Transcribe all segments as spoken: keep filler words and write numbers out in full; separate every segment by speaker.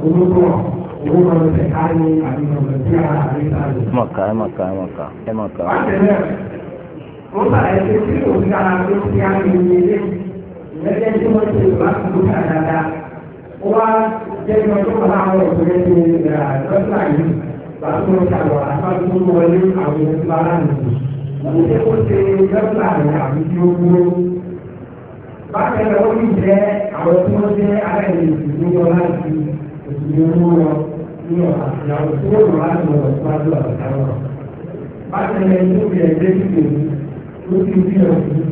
Speaker 1: olóko owó máa ń tẹ̀ka ní àdìgbò tí a rí sáré.
Speaker 2: ẹ mọ̀ ká ẹ mọ̀ ká ẹ mọ̀ ká ẹ mọ̀ ká.
Speaker 1: bákẹ́lẹ́ wọ́n bá ẹgbẹ́ tí òun dára tó ti á ní ilé ìrẹ́jẹ́ tí wọ́n ti wá sí lókè dáadáa. ó wá jẹ́ kí wọ́n tó kọ́ láwọn ọ̀gbẹ́ ní lọ́sà yìí bàtú wọn ṣàlọ́ àtàkùn tó wọlé àwọn ìlú aláàánú. Òṣè kó ṣe lọ́sà rẹ̀ àbí tí ó dúró. bákẹ́lẹ́ ó ní jẹ́ àwọn tí wọ́n jẹ́ aláìní ìdílé láti ìdílé owó lọ ní ọ̀nà ìyàwó tí ó lọ láti lọ síwájú àtàwọn. bákẹ́lẹ́ tó fi ẹgbẹ́ sílẹ̀ ló ti bí ọ̀sùn.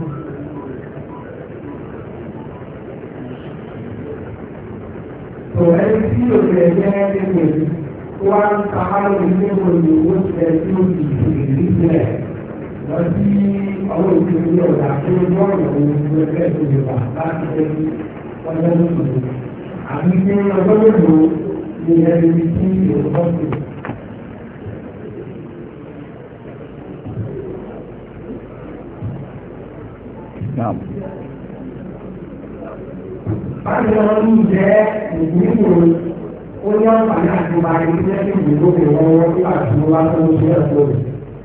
Speaker 1: Tò ẹni tí òṣè ẹgbẹ́ ẹgbẹ́ wá ń ta àwọn ilé ìwòye owó ṣẹ tí ó ti ìṣèlérí sílẹ̀ lọ sí àwọn ìṣèlérí ọ̀dà tó ń bọ̀ ọ̀nà òun ní ẹgbẹ́ ìṣèlérí wà láti ẹbí ọjọ́ lóṣù. àbí pé ọjọ́ mélòó ni ẹni tí òṣùpọ̀ sí. Báyìí wọn ń jẹ́ ìgbìmọ̀ ó ní àǹfààní àti ọba ilé tí ìgbìmọ̀ lè wọ́n wọ́n nígbà tí wọ́n bá tó ń ṣe ẹ̀kọ́ rẹ̀.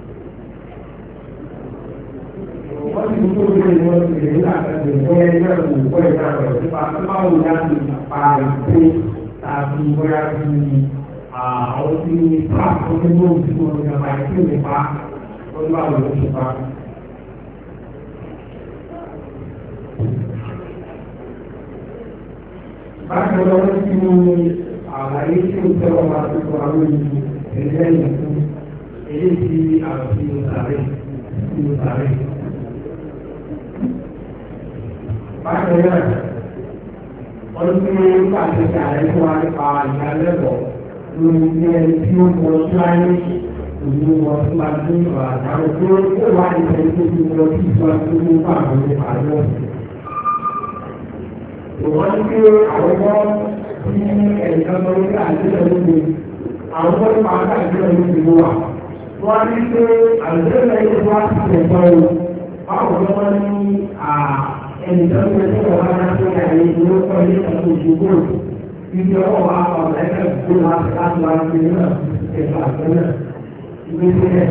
Speaker 1: Wọ́n ti tó lé wọn ti lè nígbà tí wọ́n yẹ ẹgbẹ́ òkú ẹ̀dá rẹ̀ nípa tí báwo ni a ti pa ìpè tàbí bóyá bí àwọn tí páàkì tó ń gbóhùn tí wọ́n ti gbà ìpè nípa ó ní báwo ló ṣe pa. Bákan náà wọ́n ti mú àlàyé tí ó tẹ́ ọmọ àtúntò àwọn ènìyàn ẹ̀jẹ̀ ìyẹn fún èyí tí àwọn tí ó sáré tí ó sáré. Bákan náà wọ́n ti mú pàṣẹ ààrẹ fún wa nípa ìdálẹ́bọ̀ lórí ní ẹni tí ó mọ síláyé ìlú wọn tí máa ní ìwà àtàwọn tó ó wà ní ẹni tó ti mọ sí ìfọwọ́ tó ní fún àwọn nípa lọ́sẹ̀. Ìwọ́n ní pé àwọn ọmọ tí ẹ̀ka lọ sí àdéhùn lóde àwọn ọmọ nípa àdéhùn lóde ló wà. Wọ́n á ní pé àdéhùn lóde wá sí ẹ̀ka o. Báwo ni wọ́n ní ẹnìkan tó ń bọ̀ wá láti ṣe àyè ìlú kọ́ ilé ìtàkùn ìṣòwò. Ibi ọwọ́ wa ọ̀rọ̀ ẹ̀ka ìgbó wa láti wá sí ilé náà ẹ̀ka àgbẹ̀nà ìgbé sílẹ̀.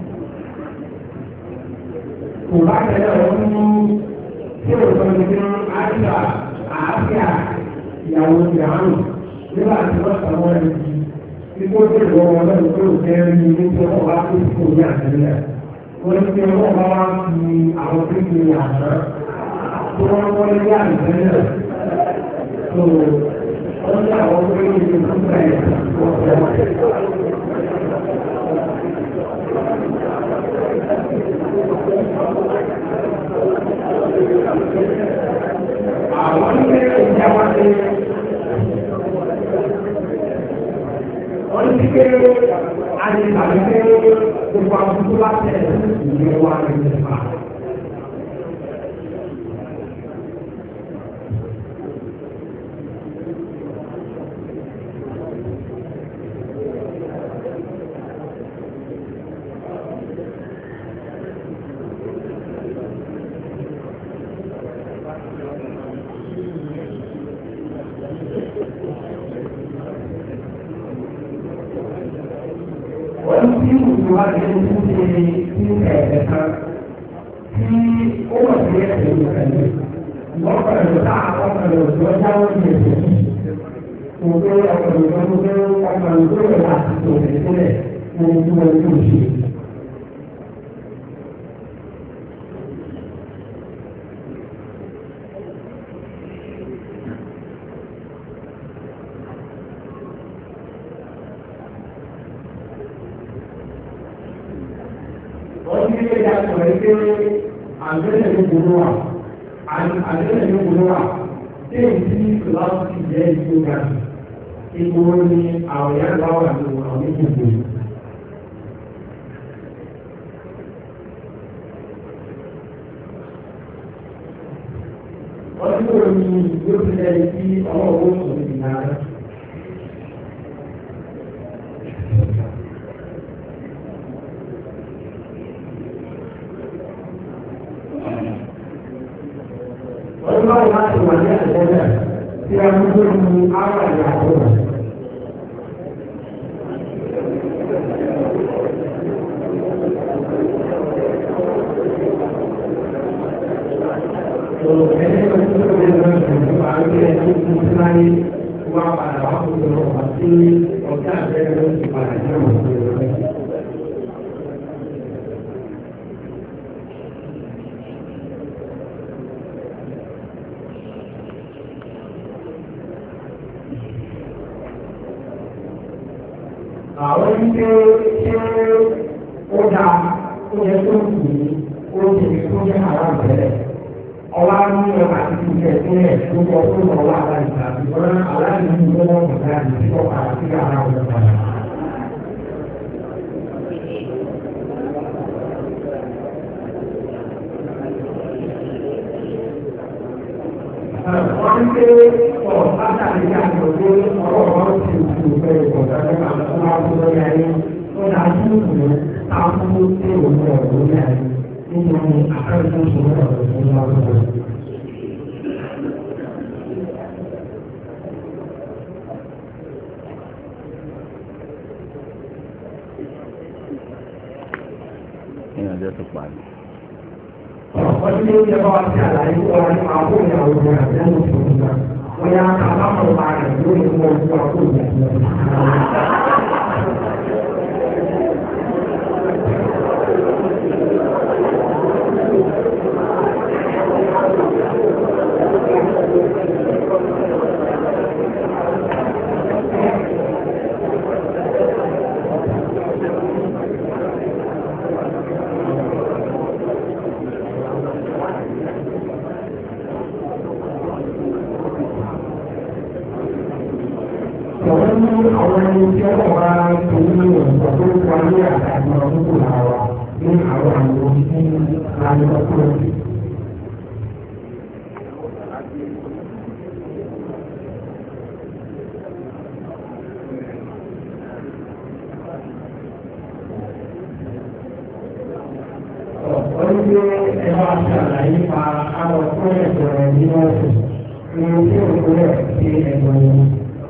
Speaker 1: Kò bá tẹ̀lé ọ̀rọ̀ ní tí òṣèlú ní àṣà àáfíà ìyàwó ìyàwó nígbà tí wọ́n sàmọ́ ẹni tí kó tó ìwọ wọn lọ́dún tó jẹ́ ní ilé tí wọ́n wá tó kó ní àtẹ̀lẹ́. Wọ́n ti fi wọ́n bá wá fi àwọn tó ti ní àná tó wọ́n wọ́n ní àtẹ̀lẹ́. tó wọ́n ní àwọn tó ní ìlú tó bẹ̀rẹ̀ wọ́n fẹ́ wọ́n. Àwọn ilé ìjọba ti wọ́n ti ké àyíkàlẹ́ pé gbogbo àwọn tó bá tẹ̀lé ìwé wa ní ìjọba. Ibu ni awalnya lawan dulu, awalnya ibu. Orang itu ni dia menjadi orang orang di mana. Orang orang masih banyak ada. Yang mungkin awal yang awal. padà wá kó lọ wá sí ọjà àbẹ́rẹ́ ló ti padà jẹ́ òṣèlú rẹ̀. Àwọn ilé ṣé ó dáa ó yẹ kó kù ní ó ti fi kó jẹ́ àwọn àbẹ̀rẹ̀. Ọwá ní ọba àti ìṣẹ̀ ìpínlẹ̀ tó kọ tó lọ wá aláìsàn àti ọ̀rọ̀ aláìsàn tó wọ́n kọ̀ láti fi kọ́ padà sí ara ọ̀rọ̀ padà. Wọ́n ń gbé ọ̀ látàrí àjọ pé ọ̀rọ̀ ọ̀rọ̀ ti kú pé ìkọ̀tàkùn àwọn ọmọ akọ́kọ́ ní ayé tó dáa sí ìlú táwọn tó òun ọ̀rọ̀ ní ayé nítorí àkàrẹ́ tó sọ̀rọ̀ ọ̀rọ̀ tó ń wá lọ́wọ́.
Speaker 2: Ìyànjẹ́ tó parí.
Speaker 1: Wọ́n ti ní ìjọba wa sí àlàyé wọn ní àwọn ìyàwó rẹ̀ àti ẹ̀rọ ìṣòro náà. Wọ́n yá àbámọ̀ ọba rẹ̀ lórí ìwọ̀n ojú àpò ìyàwó rẹ̀. Àwọn ẹni tí ó wà tó ní ìwọ̀n tó wà ní àtàgbà ọdún àwà ní àwọn àwọn tí láyé ọkọ̀. Wọ́n ní pé ẹwà àti àlàyé pa àwọn tó ẹ̀sọ̀ rẹ̀ ní ọ̀sẹ̀ ní ojú òkú rẹ̀ sí ẹ̀sọ̀ yìí.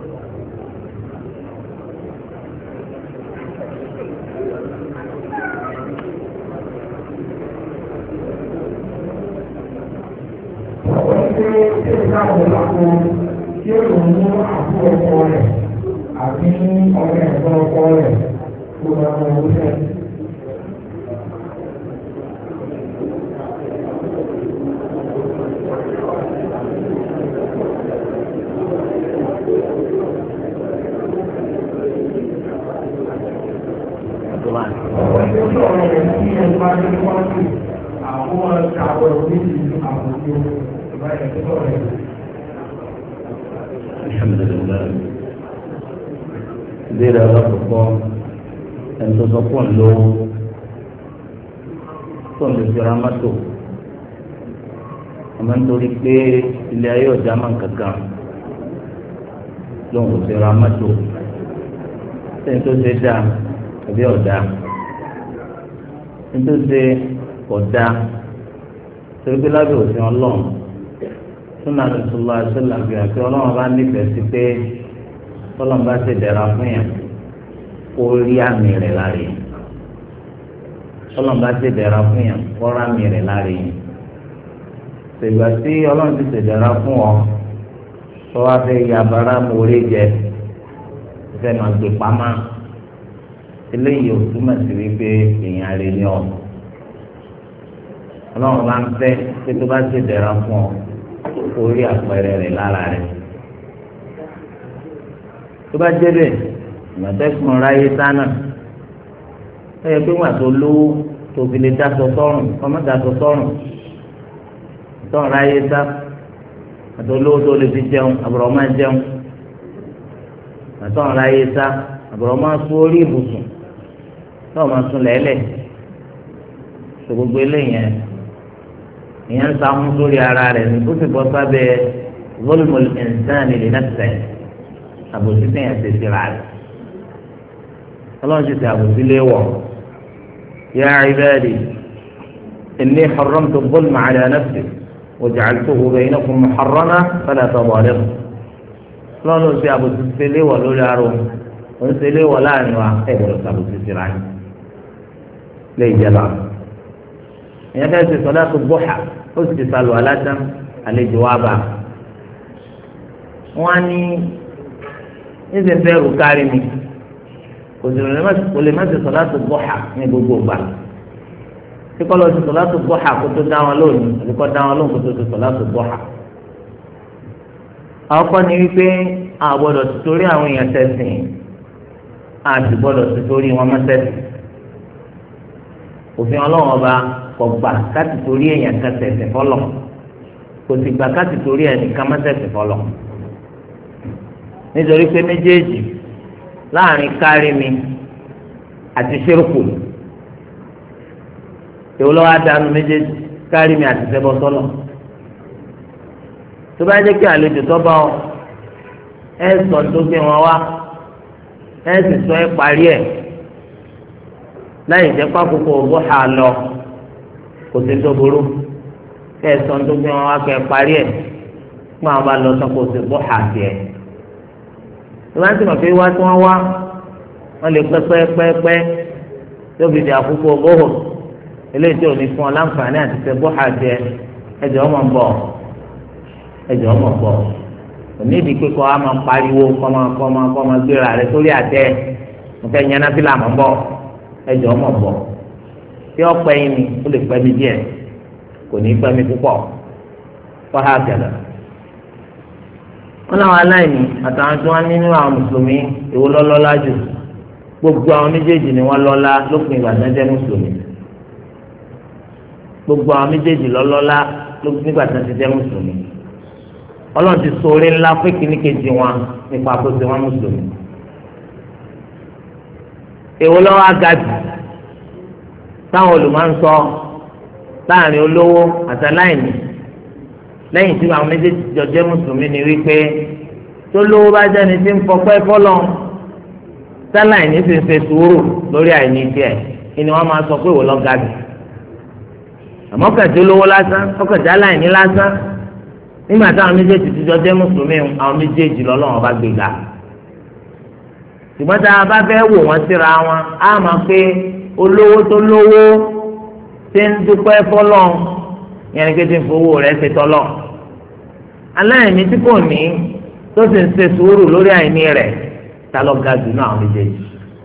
Speaker 1: Káwọn lápò tí ó lò mú àbú ọkọ rẹ̀ àbí ọ̀rẹ́ ẹ̀gbọ́n ọkọ rẹ̀ tó lọ ọmọ orílẹ̀. Ọ̀pọ̀ tí ó sọ̀rọ̀ rẹ̀ sí ẹgbẹ́ adéwájú àwọn ọ̀kàwọ̀ orílẹ̀-èdè àbújá ìbáyẹ̀ tó sọ̀rọ̀ rẹ̀.
Speaker 2: Alhamdulillah. Ìbéèrè alákọ̀ọ́kọ́ ẹni tó sọ fún ló fún lè jọra mọ́tò. Àmọ́ nítorí pé ilé ayé ọ̀já máa ń kankan lóun kò sí ra mọ́tò. Sẹ́ni tó ṣe dá àbí ọ̀dá. Sẹ́ni tó ṣe ọ̀dá. Torí pé lábẹ́ òfin Ọlọ́run. Súnà Rasulullah ṣẹlẹ̀ àbí àti Ọlọ́run bá nífẹ̀ẹ́ sí pé Ọlọ́run bá ṣe dẹ̀ra fún yàn kó rí àmì rẹ̀ lára yìí. Ọlọ́run bá ṣe dẹ̀ra fún yàn kó rí àmì rẹ̀ lára yìí. Ṣègbà tí Ọlọ́run ti ṣe dẹ̀ra fún ọ tó wá fẹ́ ya bara mórí jẹ fẹ́ máa gbé pamọ́ eléyìí ò túmọ̀ sí wípé èèyàn rẹ̀ ni ọ. Ọlọ́run bá ń fẹ́ pé tó bá ṣe dẹ̀ra fún ọ orí àpẹẹrẹ rẹ̀ lára rẹ̀ tó bá jẹ́ bẹ́ẹ̀ ìmọ̀tẹ́kùn ráyé sánà ẹ yẹ pé wọn àti olówó tó fi lè dáṣọ sọ́rùn ọmọ dáṣọ sọ́rùn tọ́ ráyé sá àti olówó tó lè fi jẹun àbúrò máa jẹun àtọ́ ráyé sá àbúrò máa sún orí ibùsùn tọ́ máa sún lẹ́lẹ̀ tó gbogbo eléyẹn ìyẹn ń sàmú sórí ara rẹ̀ ní kó sì bọ́ sábẹ́ zulmul insani li nafsihi àbòsí sẹ́yìn ṣe síra rẹ̀ ọlọ́run ti ṣe àbòsí léwọ̀ ya ibadi inni harramtu zulma ala nafsi wa ja'altuhu baynakum muharrama fala tadhalimu ọlọ́run ti àbòsí ṣe léwọ̀ lórí ara òun òun ṣe léwọ̀ láàrin wa ẹ̀ gbọ́dọ̀ ṣàbòsí síra yìí lè jẹba ìyẹn fẹ́ẹ́ ṣe sọ̀látù duha ó sì ti sàlù aládá àlejò wa bá wọn ní níṣẹ́ fẹ́ rú kárí mi kò sì lè má ti sọ̀láàtù dúhà ní gbogbo ìgbà tí kọ́ lọ sí sọ̀láàtù dúhà kó tó dá wọn lónìí àbí kọ́ dá wọn lóhùn kó tó ti sọ̀láàtù dúhà. àwọn kan ní wípé a gbọ́dọ̀ ti torí àwọn èèyàn tẹ̀sìn a sì gbọ́dọ̀ ti torí wọn mọ́tẹ́sìn. òfin ọlọ́run ọba kò gbà káti torí èèyàn kan tẹ̀sìn fọlọ́ kò sì gbà káti torí ẹnìkan mọ́tẹ́sìn fọlọ́ nítorí pé méjèèjì láàrin kárí mi àti ṣírùkù èwo lọ́wọ́ àdánù méjèèjì kárí mi àti ṣẹbọ sọ́lọ̀ tó bá jẹ́ kí àlejò tó bá ọ ẹ sọ tó gbé wọn wá ẹ sì sọ ẹ parí ẹ láyé jẹ́ pákókó owó hà lọ kò sí tó burú ẹ sọ tó gbé wọn wá kẹ parí ẹ fún àwọn bá lọ sọ kò sí bó hà tiẹ̀ ìwọ́n ti mọ̀ pé wá tí wọ́n wá wọ́n lè pẹ́pẹ́pẹ́pẹ́ tóbi di àkókò bóhò eléyìí tí ò ní fún ọ láǹfààní àti tẹ bóhà jẹ ẹjọ́ ọmọ ń bọ̀ ẹjọ́ ọmọ ń bọ̀ òní ìdí pé kọ́ máa pariwo kọ́ máa kọ́ máa kọ́ máa gbéra rẹ sórí àtẹ nǹkan ìyẹn náà fi là máa ń bọ̀ ẹjọ́ ọmọ ń bọ̀ tí ó pẹ́ yín ni ó lè pẹ́ mi díẹ̀ kò ní pẹ́ mi púpọ̀ fọ́há gẹ̀lẹ́ wọn làwọn aláìní àtàwọn tí wọn nínú àwọn mùsùlùmí èwo lọ́lọ́lá jù gbogbo àwọn méjèèjì ni wọn lọ́lá lópin ìgbà tí wọn jẹ́ mùsùlùmí gbogbo àwọn méjèèjì lọ́lọ́lá lópin ìgbà tí wọn ti jẹ́ mùsùlùmí Ọlọ́run ti ṣoore ńlá fún ìkíní kejì wọn nípa àkóso wọn mùsùlùmí èwo lọ́wọ́ aga jù táwọn olùmọ̀ ń sọ láàrin olówó àtàláìní lẹ́yìn tí àwọn méjèèjì jọ jẹ́ mùsùlùmí ni wípé tó lówó bá jẹ́ni tí ń fọpẹ́ fọ́lọ́ sáláì ní sì ń ṣe sùúrù lórí àìní tiẹ̀ ni wọ́n máa sọ pé wò lọ́ga jù àmọ́ kẹ̀tẹ́ lówó lásán ọkẹ̀tẹ́ aláìní lásán nígbà táwọn méjèèjì ti jọ jẹ́ mùsùlùmí àwọn méjèèjì lọ́lọ́wọ́n bá gbéga ṣùgbọ́n tá a bá fẹ́ wò wọ́n síra wọn á máa pé olówó tó lówó ti ń dúpẹ́ fọ́lọ́ yẹn ni kéde fowó rẹ̀ ṣe tọ́lọ̀ aláìní tí kò ní tó sì ń ṣe sùúrù lórí àìní rẹ̀ ta ló ga jù náà àwọn méjèèjì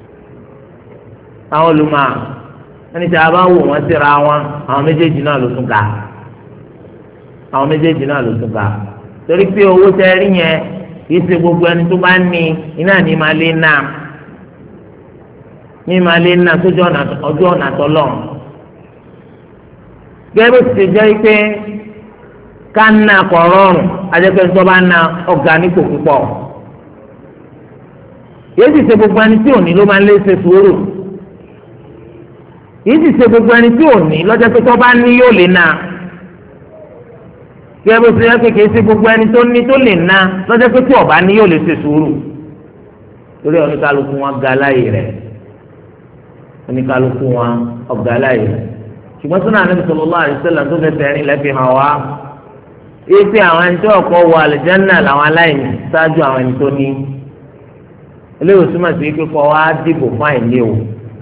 Speaker 2: àwọn olùmọ̀ ẹni tí a bá wò wọ́n síra wọn àwọn méjèèjì náà ló tún ga àwọn méjèèjì náà ló tún ga torí pé owó tẹ́ rí yẹn kì í ṣe gbogbo ẹni tó bá ní iná ní máa lé ná ní máa lé ná sójú ọjọ́ ọ̀nà tọ́lọ̀ gẹ́gẹ́ ti jẹ́ pé ká ná kọ̀ rọrùn adẹ́pẹ́ tó bá ná ọ̀gá nípò púpọ̀ yìí ti ṣe gbogbo ẹni tí ò ní ló máa ń lé ṣe sùúrù yìí ti ṣe gbogbo ẹni tí ò ní lọ́jọ́ pé tó bá ní yóò lè ná gẹ́gẹ́ bó ṣe yẹ pé kìí ṣe gbogbo ẹni tó ní tó lè ná lọ́jọ́ pé tí ó bá ní yóò lè ṣe sùúrù torí oníkálukú wọn ga láyè rẹ̀ oníkálukú wọn ọ̀gá láyè rẹ̀ ṣùgbọ́n sọ́nà Ànábì sallallahu alaihi wasallam tó fẹ́ tẹ̀rín lẹ́fì hàn wá ipe àwọn ẹni tó ọkọ̀ wọ àlùjánnà làwọn aláìní ṣáájú àwọn ẹni tó ní eléyìí túmọ̀ sí pé kọ́ wá dìbò fún àìní o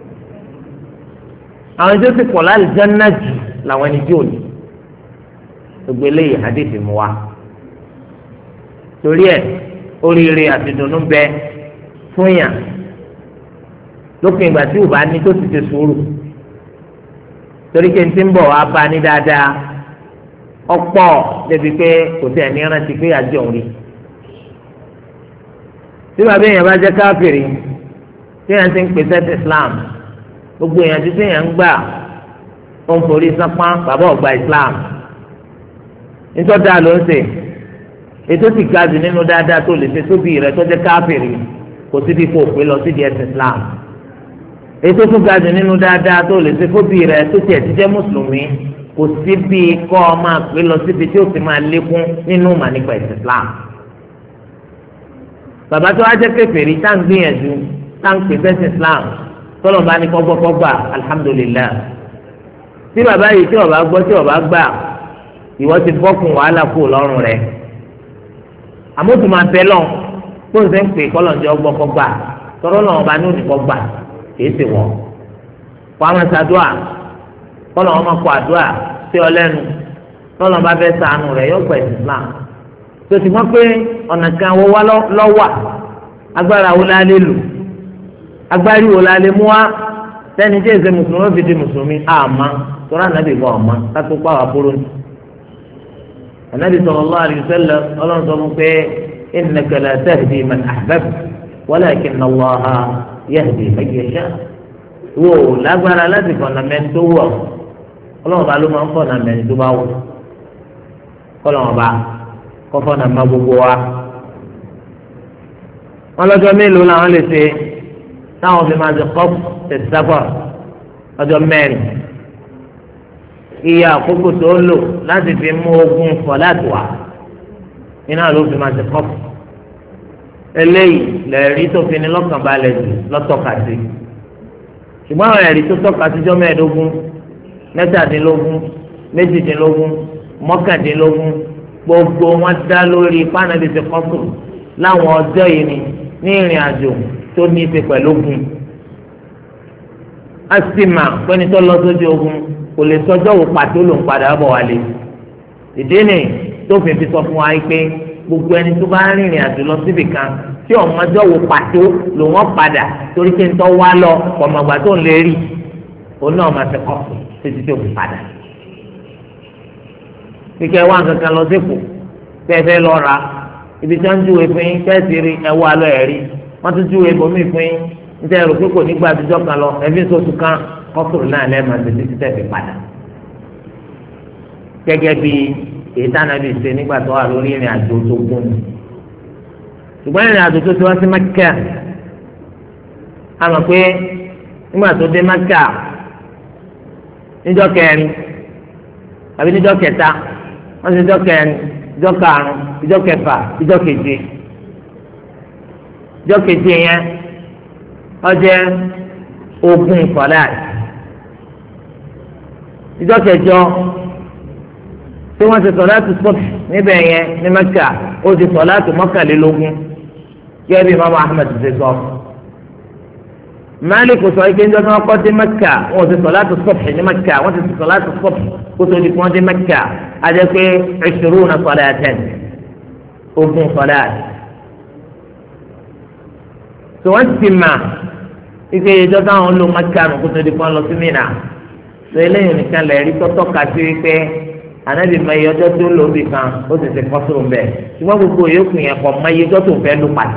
Speaker 2: àwọn ẹni tó ti pọ̀ lálùjánnà jù làwọn ẹni tí ò ní gbogbo eléyìí hadith mu wa torí ẹ oríire àti dùnnú bẹ fún yàn lópin ìgbà tí ò bá ní tó ti ṣe sùúrù torí kí n ti ń bọ̀ wá bá ní dáadáa ọ̀pọ̀ débi pé kò tẹ̀ ní rántí pé àjọ òun rí tí bàbá èèyàn bá jẹ́ káfìrí tí èèyàn ti ń pèsè Islam gbogbo èèyàn ti tí èèyàn ń gbà ó ń forí sápá bàbá ọ̀gbà Islam nítorí dáa ló ń ṣe ètò sì ga jù nínú dáadáa tó lè ṣe sóbì rẹ tó jẹ́ káfìrí kò sí bí kò pé lọ sí di ẹ̀sìn Islam ètò tó ga jù nínú dáadáa tó lè ṣe fóbì rẹ tó tiẹ̀ ti jẹ́ mùsùlùmí kò sí bí kọ́ ọ máa pé lọ síbi tí ó ti máa lékún nínú mà nípa ẹ̀sìn Islam bàbá tó wá jẹ́ kèfèrí tá à ń gbìyànjú tá à ń pè fẹ́sìn Islam tọ́lọ̀ bá ní kọ́gbọ́kọ́gbà alhamdulillah tí bàbá yìí tí ọba gbọ́ tí ọba gbà ìwọ ti bọ́kùn wàhálà kú lọ́rùn rẹ̀ àmótù máa bẹ lọ́n kó n sẹ́ ń pè kọ́lọ̀njẹ́ ọgbọ́kọ́gbà tọ́rọ́ náà ọba ní òdìkọ́gbà kìí ṣe wọ́n kó àwọn ṣàdúà kọ́lọ̀ wọn máa kó àdúà sí ọ lẹ́nu tọ́lọ̀ bá fẹ́ ṣàánú rẹ̀ yóò gbà ẹ̀sìn Islam tó ti mọ̀ pé ọ̀nà kan wọ́n wá lọ́wà agbára wo la lè lò agbárí wo la lè mú wa sẹ́ni tí èsè mùsùlùmí fi di mùsùlùmí àmà tọ́lá nàbì bọ̀ ọ̀ma kátó pa wà kúrò ní. ànábì sallallahu alaihi wasallam ọlọ́run sọ fún pé innaka la tahdi man ahbabta walakinna Allaha yahdi man yasha. wo lágbára láti fọ̀nà mẹ́ni tó wọ̀ ọlọ́run bá ló máa ń fọ̀nà mẹ́ni tó bá wọ̀ kọ́lọ́run bá kọ́ fọ̀nà má gbogbo wa. wọ́n lọ́jọ́ mélòó làwọn lè ṣe táwọn fi máa ṣe kọ́pù tẹ̀síṣàfọ̀ ọjọ́ mẹ́rin iye àkókò tó lò láti fi mú ogun fọláàtì wá iná ló fi máa ṣe kọ́pù eléyìí lẹ́ẹ̀rí tó fi ní lọ́kàn balẹ̀ jù lọ́tọ̀ka sí ṣùgbọ́n àwọn ẹ̀rí tó tọ́ka síjọ́ mẹ́ẹ̀ẹ́dógún mẹ́tàdínlógún méjìdínlógún mọ́kàndínlógún gbogbo wọn dá lórí pánẹ́lì ṣe kọ́pù láwọn ọjọ́ yìí ni ní ìrìn àjò tó ní í ṣe pẹ̀lú ogun a sì mà pẹ́ni tó lọ sójú ogun kò lè sọjọ́ wò pàtó ló ń padà bọ̀ wálé ìdí ni tó fi fi sọ fún wa pé gbogbo ẹni tó bá rìnrìn àjò lọ síbì kan tí ọmọdé wò pàtó ló wọ́n padà torí pé ń tọ́ wá lọ ọmọgbà tó ń lè rí òun náà máa fi kọ́ títí tó fi padà kíkẹ́ wá kankan lọ sípò fẹ́ẹ́fẹ́ lọ ra ibi tí wọ́n ń júwe fún yín kẹ́sì rí ẹwọ́ alọ́ ẹ̀ rí wọ́n tún júwe bòmí fún yín níta ẹ̀rọ pé kò ní gba àtijọ́ kan lọ ẹ̀fí sọ́tù kan kọ́kùrù náà lẹ́ẹ̀ma tètè títẹ̀ fi padà. gẹ́gẹ́ bí èyí táwọn ẹbí ṣe nígbà tó wà lórí ìrìn àjò tó gún un. ṣùgbọ́n ìrìn àjò tó ti wá sí Mẹ́kà a mọ̀ pé nígbà tó dé Mẹ́kà níjọ́ kẹrin àbí níjọ́ kẹta wọ́n ti níjọ́ kẹrin níjọ́ karùn-ún níjọ́ kẹfà níjọ́ keje níjọ́ keje yẹn ọjẹ ogún sọláàtì ìjọ kẹjọ tí wọ́n ti sọláàtì sọfì níbẹ̀ yẹn ní Mẹ́kà ó ti sọláàtì mọ́kànlélógún gẹ́gẹ́ bí Imam Ahmed ti sọ Malik sọ ike njọ tí wọ́n kọ́ dé Mẹ́kà wọ́n ti sọláàtì sọfì ní Mẹ́kà wọ́n ti sọláàtì sọfì kó tó di kí wọ́n dé Mẹ́kà ajẹ́ pé ishiruna salatan ogún sọláàtì tí wọ́n ti mà ike ìjọ táwọn lò Mẹ́kà kó tó di kí wọ́n lọ sí Mínà tó eléyìí nìkan lè rí tọ́tọ́ ka sí wípé ànábì mọ iye ọjọ́ tó lò bí kan ó sì ti kọ́ sóun bẹ́ẹ̀ ṣùgbọ́n gbogbo yòókù yẹn kọ́ mọ iye ọjọ́ tó fẹ́ lò pàtó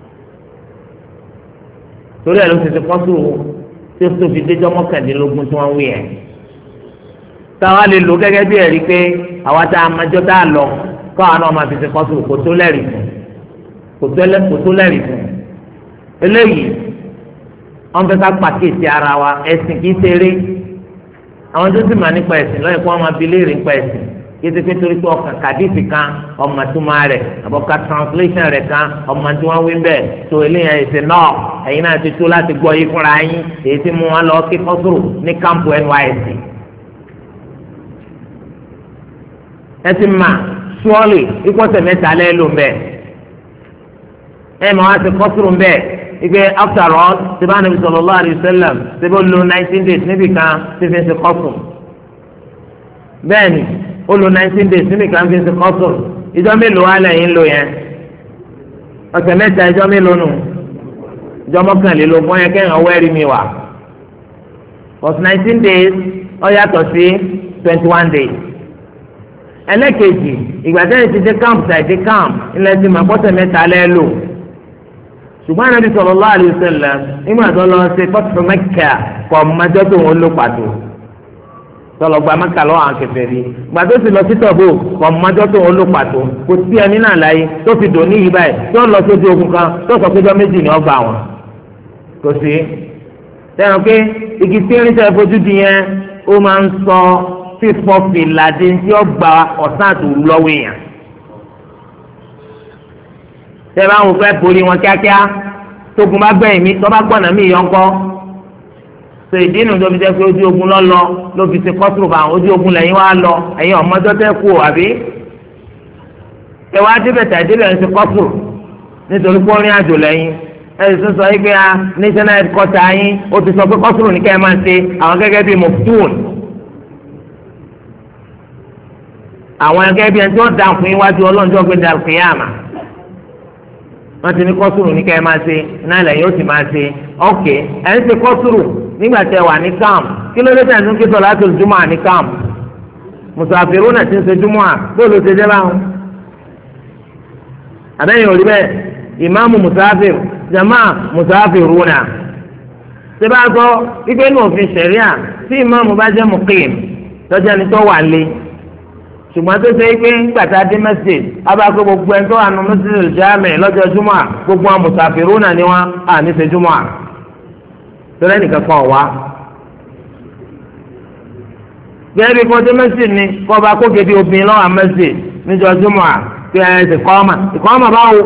Speaker 2: torí ẹ̀ ló ti ti kọ́ sóun tí ó tóbi déjọ́ mọ́kàndínlógún tí wọ́n wí yẹn táwa lè lò gẹ́gẹ́ bí ẹ̀rí pé àwa tá a mọjọ́ tá a lọ kọ́ àwọn náà máa fi ti kọ́ sóun kò tó lẹ́rìí fún kò tó lẹ́rìí fún eléyìí wọ́n fẹ́ ká pàkíyèsí ara wa ẹ̀sìn kìí ṣeré àwọn tó sì máa nípa ẹ̀sìn lọ́yẹ̀ kó wọ́n máa bi léèrè nípa ẹ̀sìn kí ti pé torí pé ọkàn kàdífì kan ọmọ túmọ̀ rẹ̀ àbọ̀ká translation rẹ̀ kan ọmọ tí wọ́n wí bẹ́ẹ̀ tó eléyàn ẹ̀sìn náà ẹ̀yin náà ti tó láti gbọ́ yìí fúnra yín èyí tí mú wọn lọ kí kọ́sùrù ní kámpù N Y S C. ẹ ti mà sọ́ọ̀lì ìkọ́sẹ̀ mẹ́ta lẹ́ẹ̀ ló ń bẹ́ẹ̀ ẹ̀ máa wá sí kọ́sùrù ń bẹ́ẹ̀ ike after all sebe anabi sallallahu alayhi wa sallam sebe ó lò nineteen days níbi kan tí fi ń ṣe kọ́sùn bẹ́ẹ̀ni ó lò nineteen days níbi kan fi ń ṣe kọ́sùn ìjọ mélòó wà lẹ́yìn lò yẹn ọ̀sẹ̀ mẹ́ta ìjọ mélòó nù ìjọ mọ́kànlélógún yẹn kẹ́hìn ọwọ́ ẹ̀rí mi wà but nineteen days ó yàtọ̀ sí twenty one days ẹlẹ́kejì ìgbà tẹ́lẹ̀ ti dé camp ṣáà dé camp ilẹ̀ ti mọ̀ pọ́sẹ̀ mẹ́ta lẹ́ lò ṣùgbọ́n Ànábì sallallahu alaihi wasallam nígbà tó lọ ṣe fọ́tò Mẹ́kà kọ́ ọmọdé tó wọn ló pàtó tọ́lọ̀ gba Mẹ́kà lọ́wọ́ àwọn kèfèrí ìgbà tó sì lọ sí tọ̀bù kọ́ ọmọdé tó wọn ló pàtó kò sí ẹni náà láyé tó fi dò níyì báyìí tó lọ sójú ogun kan tó sọ pé jọ méjì ni wọ́n gbà wọn kò sí. sẹ́yìn pé igi tí irin tẹ́ fojú di yẹn ó máa ń sọ fífọ́ fìlàdé tí ó gba ọ̀sán àtòrú lọ́wọ́ èèyàn tẹ́lẹ̀ àwọn òfin borí wọn kíákíá tógun bá gbẹ̀yìn mi tó bá gbọ̀nà mí yọ̀ ńkọ́ so ìdí inú tó fi jẹ́ pé ojú ogun lọ́ lọ ló fi ṣe kọ́sùrù bá ojú ogun lẹ́yìn wá lọ ẹ̀yin ọ̀mọ́jọ́ tẹ́ kú àbí ẹ wá débẹ̀ tà débẹ̀ ń ṣe kọ́sùrù nítorí pé orin àjò lẹ́yìn ẹ sì tún sọ yìí pé a national headquarter yín ó ti sọ pé kọ́sùrù ní ká ẹ máa ṣe àwọn gẹ́gẹ́ bíi muftuun àwọn gẹ́gẹ́ bíi ẹni tí wọ́n dà fún iwájú ọlọ́njọ́ gbé dàrúkìyàmà wọ́n ti ní kọ́sùrù ní kẹ́ ẹ máa ṣe náà lẹ́yìn ó sì máa ṣe ọ̀kẹ́ ẹ̀ ń ṣe kọ́sùrù nígbà tẹ́ wà ní camp kí ló dé tẹ̀ ń kí sọ̀lá tó jùmọ̀ ní camp mùsàfìrún náà ti ń ṣe jùmọ̀ à bóòlù ṣe jẹ́ báwọn. àbẹ́yìn òrí bẹ́ẹ̀ ìmáàmù mùsàfìr jàmá mùsàfìrún náà ṣé bá sọ wípé ní òfin ṣẹ̀ríà tí ìmáàmù bá jẹ́ muqim lọ́jọ́ ẹni tó wà lé ṣùgbọ́n tó ṣe pé gbàtà dé masjid abáko gbogbo ẹni tó wà nù masjidil jami lọ́jọ́ jùmọ̀ gbogbo àwọn musafirun náà ni wọ́n á ní ṣe jùmọ̀ torí ẹnìkan kan wá. gẹ́gẹ́ bí kò dé masjid ni kò bá kó gèdè obìnrin lọ́wọ́ à masjid níjọ́ jùmọ̀ kí ẹ ṣe kọ́ ọmọ ìkọ́ ọmọ báwo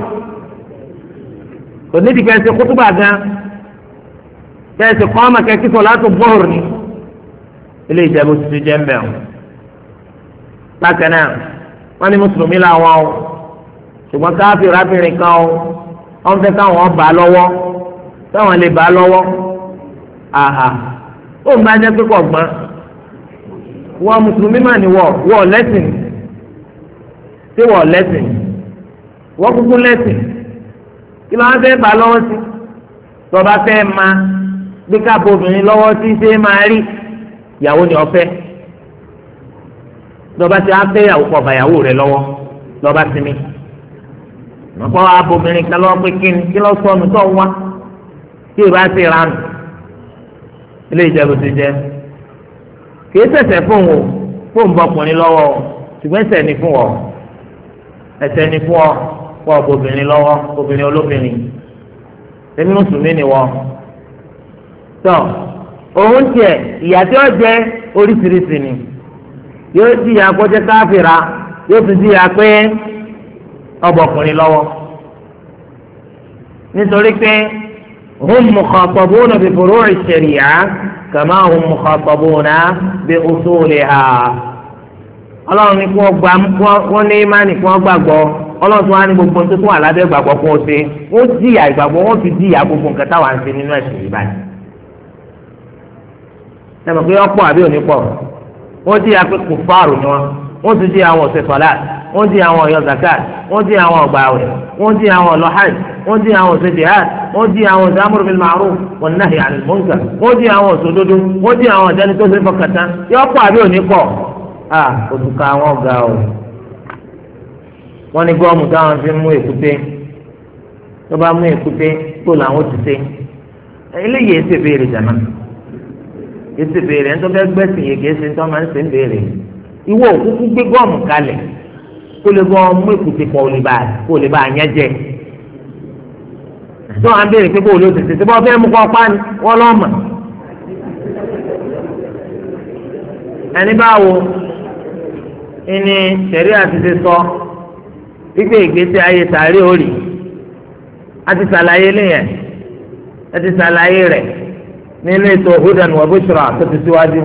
Speaker 2: kò ní ìdíkẹ́ ṣe kútúbà gan kẹ́ ẹ ṣe kọ́ ọmọ kẹ́ kí sọ̀látù zuhur ni ilé ìjẹ́bù ti jẹ́ ń bẹ̀rù. bákan náà wọ́n ní mùsùlùmí làwọn o ṣùgbọ́n káfíìrì arábìnrin kan o wọ́n fẹ́ káwọn bá lọ́wọ́ táwọn lè bá lọ́wọ́ àhà ó ń bá jẹ́ pé kò gbọ́n wọ́n mùsùlùmí mà ní wọ́ wọ́ lẹ́sìn tí wọ́ lẹ́sìn wọ́n kúkú lẹ́sìn kí ló wá fẹ́ bá lọ́wọ́ sí tọ́ba fẹ́ máa gbé káàbọ̀ obìnrin lọ́wọ́ sí ṣé máa rí ìyàwó ni ọ̀fẹ́ lọ́ba ti á fẹ́ ìyàwó kọ̀ bàyàwó rẹ̀ lọ́wọ́ lọ́ba sinmi nǹkan abòmìnrin kan lọ́wọ́ pé kí ni kí lọ́ sọnù tó wá tí ìbá ti ranù ilé ìjẹun ti jẹ kìí ṣẹ̀ṣẹ̀ fún o fún bọkùnrin lọ́wọ́ o ṣùgbọ́n ẹ̀ṣẹ̀ ni fún ọ ẹ̀ṣẹ̀ ni fún ọ fún ọbọbìnrin lọ́wọ́ obìnrin olóbìnrin ẹni mùsùlùmí ni wọ́n tọ́ òun tiẹ̀ ìyá tí ó jẹ oríṣiríṣi ni yóò jìyà kọjá káfíra yóò tún jìyà pé ọbọkùnrin lọ́wọ́ nítorí pé hum mukhatabuna bi furu'i shari'a kama hum mukhatabuna bi usuliha ọlọ́run ní kí wọ́n gba wọ́n ní imáni kí wọ́n gbàgbọ́ ọlọ́run tó wá ní gbogbo tó tún wà lábẹ́ gbàgbọ́ kó o ṣe wọ́n jìyà ìgbàgbọ́ wọ́n ti jìyà gbogbo nǹkan táwa ń ṣe nínú ẹ̀sìn yìí báyìí ẹ mọ̀ pé ọ̀pọ̀ àbí òní pọ̀ wọ́n jìyà pé kùfáàrù ni wọ́n wọ́n tún jìyà àwọn ọ̀sẹ̀ sọ̀lá wọ́n jìyà àwọn ọ̀yọ́ zakat wọ́n jìyà àwọn ọ̀gbàwẹ̀ wọ́n jìyà àwọn ọ̀lọ́hàj wọ́n jìyà àwọn ọ̀sẹ̀ jihad wọ́n jìyà àwọn ọ̀sẹ̀ amúrú bil ma'ruf wan nahy 'anil munkar wọ́n jìyà àwọn ọ̀sẹ̀ òdodo wọ́n jìyà àwọn ọ̀sẹ̀ tó ṣe fọkàtà yọ pọ̀ àbí òní pọ̀ à òtùkà àwọn ọ̀gá o wọ́n ní gọ́ọ̀mù táwọn fi mú èkúté tó bá mú èkúté tó làwọn ti ṣe eléyìí èsì béèrè jàmá èsì béèrè ẹni tó fẹ́ gbẹ́sìn yìí kìí ṣe tó máa ń ṣe ń béèrè ìwọ òkúkú gbé gọ́ọ̀mù kalẹ̀ kó lè bọ́ mú èkúté pọ̀ kó lè bá a yẹn jẹ tó à ń béèrè pé bó ló ti ṣe bọ́ fẹ́ mú kọ́ pa ni wọ́n lọ́ mọ̀ ẹni báwo ìní sẹ̀rí àti ṣe sọ wípé ìgbésí ayé sàárè òrì àti sàlàyé lẹ́yìn àti sàlàyé rẹ̀ nínú ètò hudan wa bushra tó ti síwájú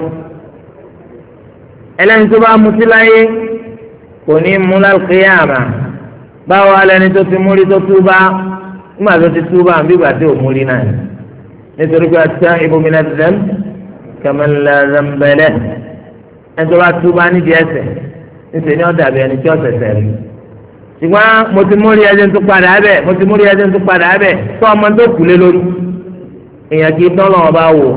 Speaker 2: ẹlẹ́ni tó bá mutí láyé kò ní mú lálùkìyàmà báwo alẹ́ni tó ti múrí tó túbá nígbà tó ti túbá àbí ìgbà tí ò múrí náà nítorí pé at-ta'ibu mina dhanb kaman la dhanba lahu ẹni tó bá túbá nídìí ẹ̀ṣẹ̀ níṣẹ́ ni ó dàbí ẹni tí ó ṣẹ̀ṣẹ̀ rí ṣùgbọ́n mo ti múrí ẹjẹ́ tó padà bẹ̀ mo ti múrí ẹjẹ́ tó padà bẹ̀ tó ọmọ tó kù lé lórí èèyàn kì í tán lọ́wọ́ bá wò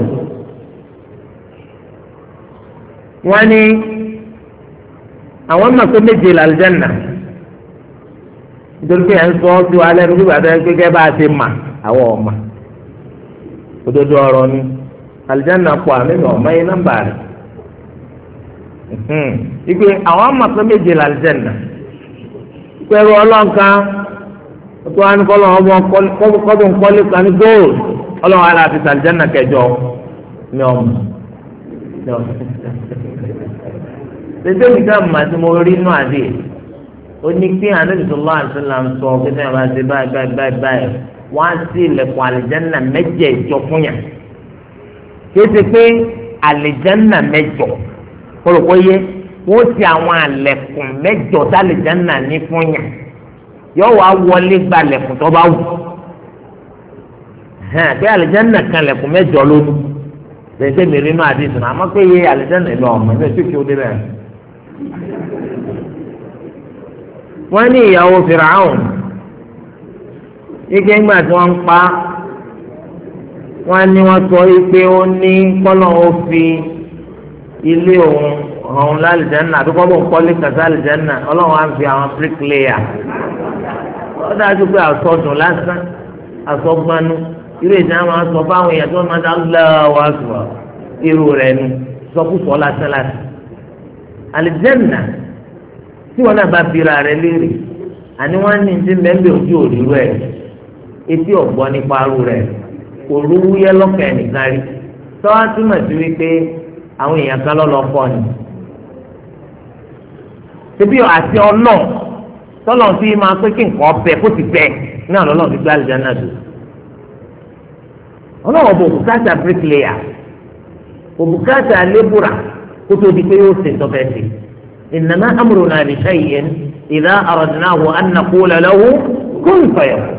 Speaker 2: wọ́n ní àwọn mọ̀ pé méje làlùjánnà nítorí pé ẹ̀ ń sọ ọ́ sí wa lẹ́nu gbígbà tó yẹ gẹ́gẹ́ bá a ti mà àwọn ọ̀ma òdodo ọ̀rọ̀ ni àlùjánnà pọ̀ àmì ọ̀ma yẹn nọ́mbà rẹ̀ ìpè àwọn mọ̀ pé méje làlùjánnà pẹ̀lú ọlọ́nkan tó wá ní kọ́ lọ́wọ́ kọ́dún kọ́lé kan ní gold ọlọ́wọ́ aláàfi sàlìjánà kẹjọ ní ọmọ ní ọmọ. Ṣèṣe mi ká màá tí mo rí inú àdé ó ní kí ànábì sallallahu alaihi wasallam sọ pé sẹ́yìn bá ṣe báyìí báyìí báyìí báyìí wọ́n á sí ilẹ̀kùn àlìjánà mẹ́jẹ̀ẹ̀jọ fún yàn. Kì í ṣe pé àlìjánà mẹ́jọ kọ́lọ́kọ́ yẹ wọ́n ti àwọn àlẹ̀kùn mẹ́jọ sálìjánà ní fún yàn yóò wá wọlé gba àlẹ̀kùn tó bá wù hàn pé àlìjánà kan àlẹ̀kùn mẹ́jọ lónìí lẹ́sẹ̀ mi rí inú àdìsùn àmọ́ pé yé àlìjánà ìlú ọmọ ẹgbẹ́ tó kí ó dé bẹ́ẹ̀. wọ́n ní ìyàwó Fìràhùn ike ńgbà tí wọ́n ń pa wọ́n ní wọ́n sọ pé ó ní kọ́lọ́ ó fi ilé òun ọ̀hún lálìjẹ́nà àdúgbò bò ń kọ́lé kàtà àlìjẹ́nà ọlọ́run á fi àwọn bíríkìlẹ́yà ó dájú pé àsọdùn lásán àsọgbánú irú èdè àwọn aṣọ fáwọn èèyàn tó ń máa dá lọ́wọ́ aṣọ irú rẹ̀ ni sọkúsọ lásán lásán àlìjẹ́nà tí wọn náà bá bira rẹ̀ léèrè àní wọn ní ti mẹ́mbẹ́ ojú òrìrú ẹ̀ etí ọ̀gbọ́n nípa arú rẹ̀ olúwúyẹ́ lọ́kàn ẹnìkan rí tọ́wá túmọ̀ sí wípé àwọn èèyàn kan lọ́lọ́ kọ́ ni. ṣebí àti ọlọ́ tọ́lọ̀ fi máa pé kí nǹkan ọbẹ̀ kó ti bẹ̀ náà lọ́lọ́ fi gbá àlùjánnà dùn. ọlọ́wọ́ bò bùkátà bíríkìlẹ́yà bò bùkátà lébùrà kó tó di pé yóò ṣe tọ́fẹ́ sí. innama amruna li shay'in idha aradnahu an naqula lahu kun fayakun.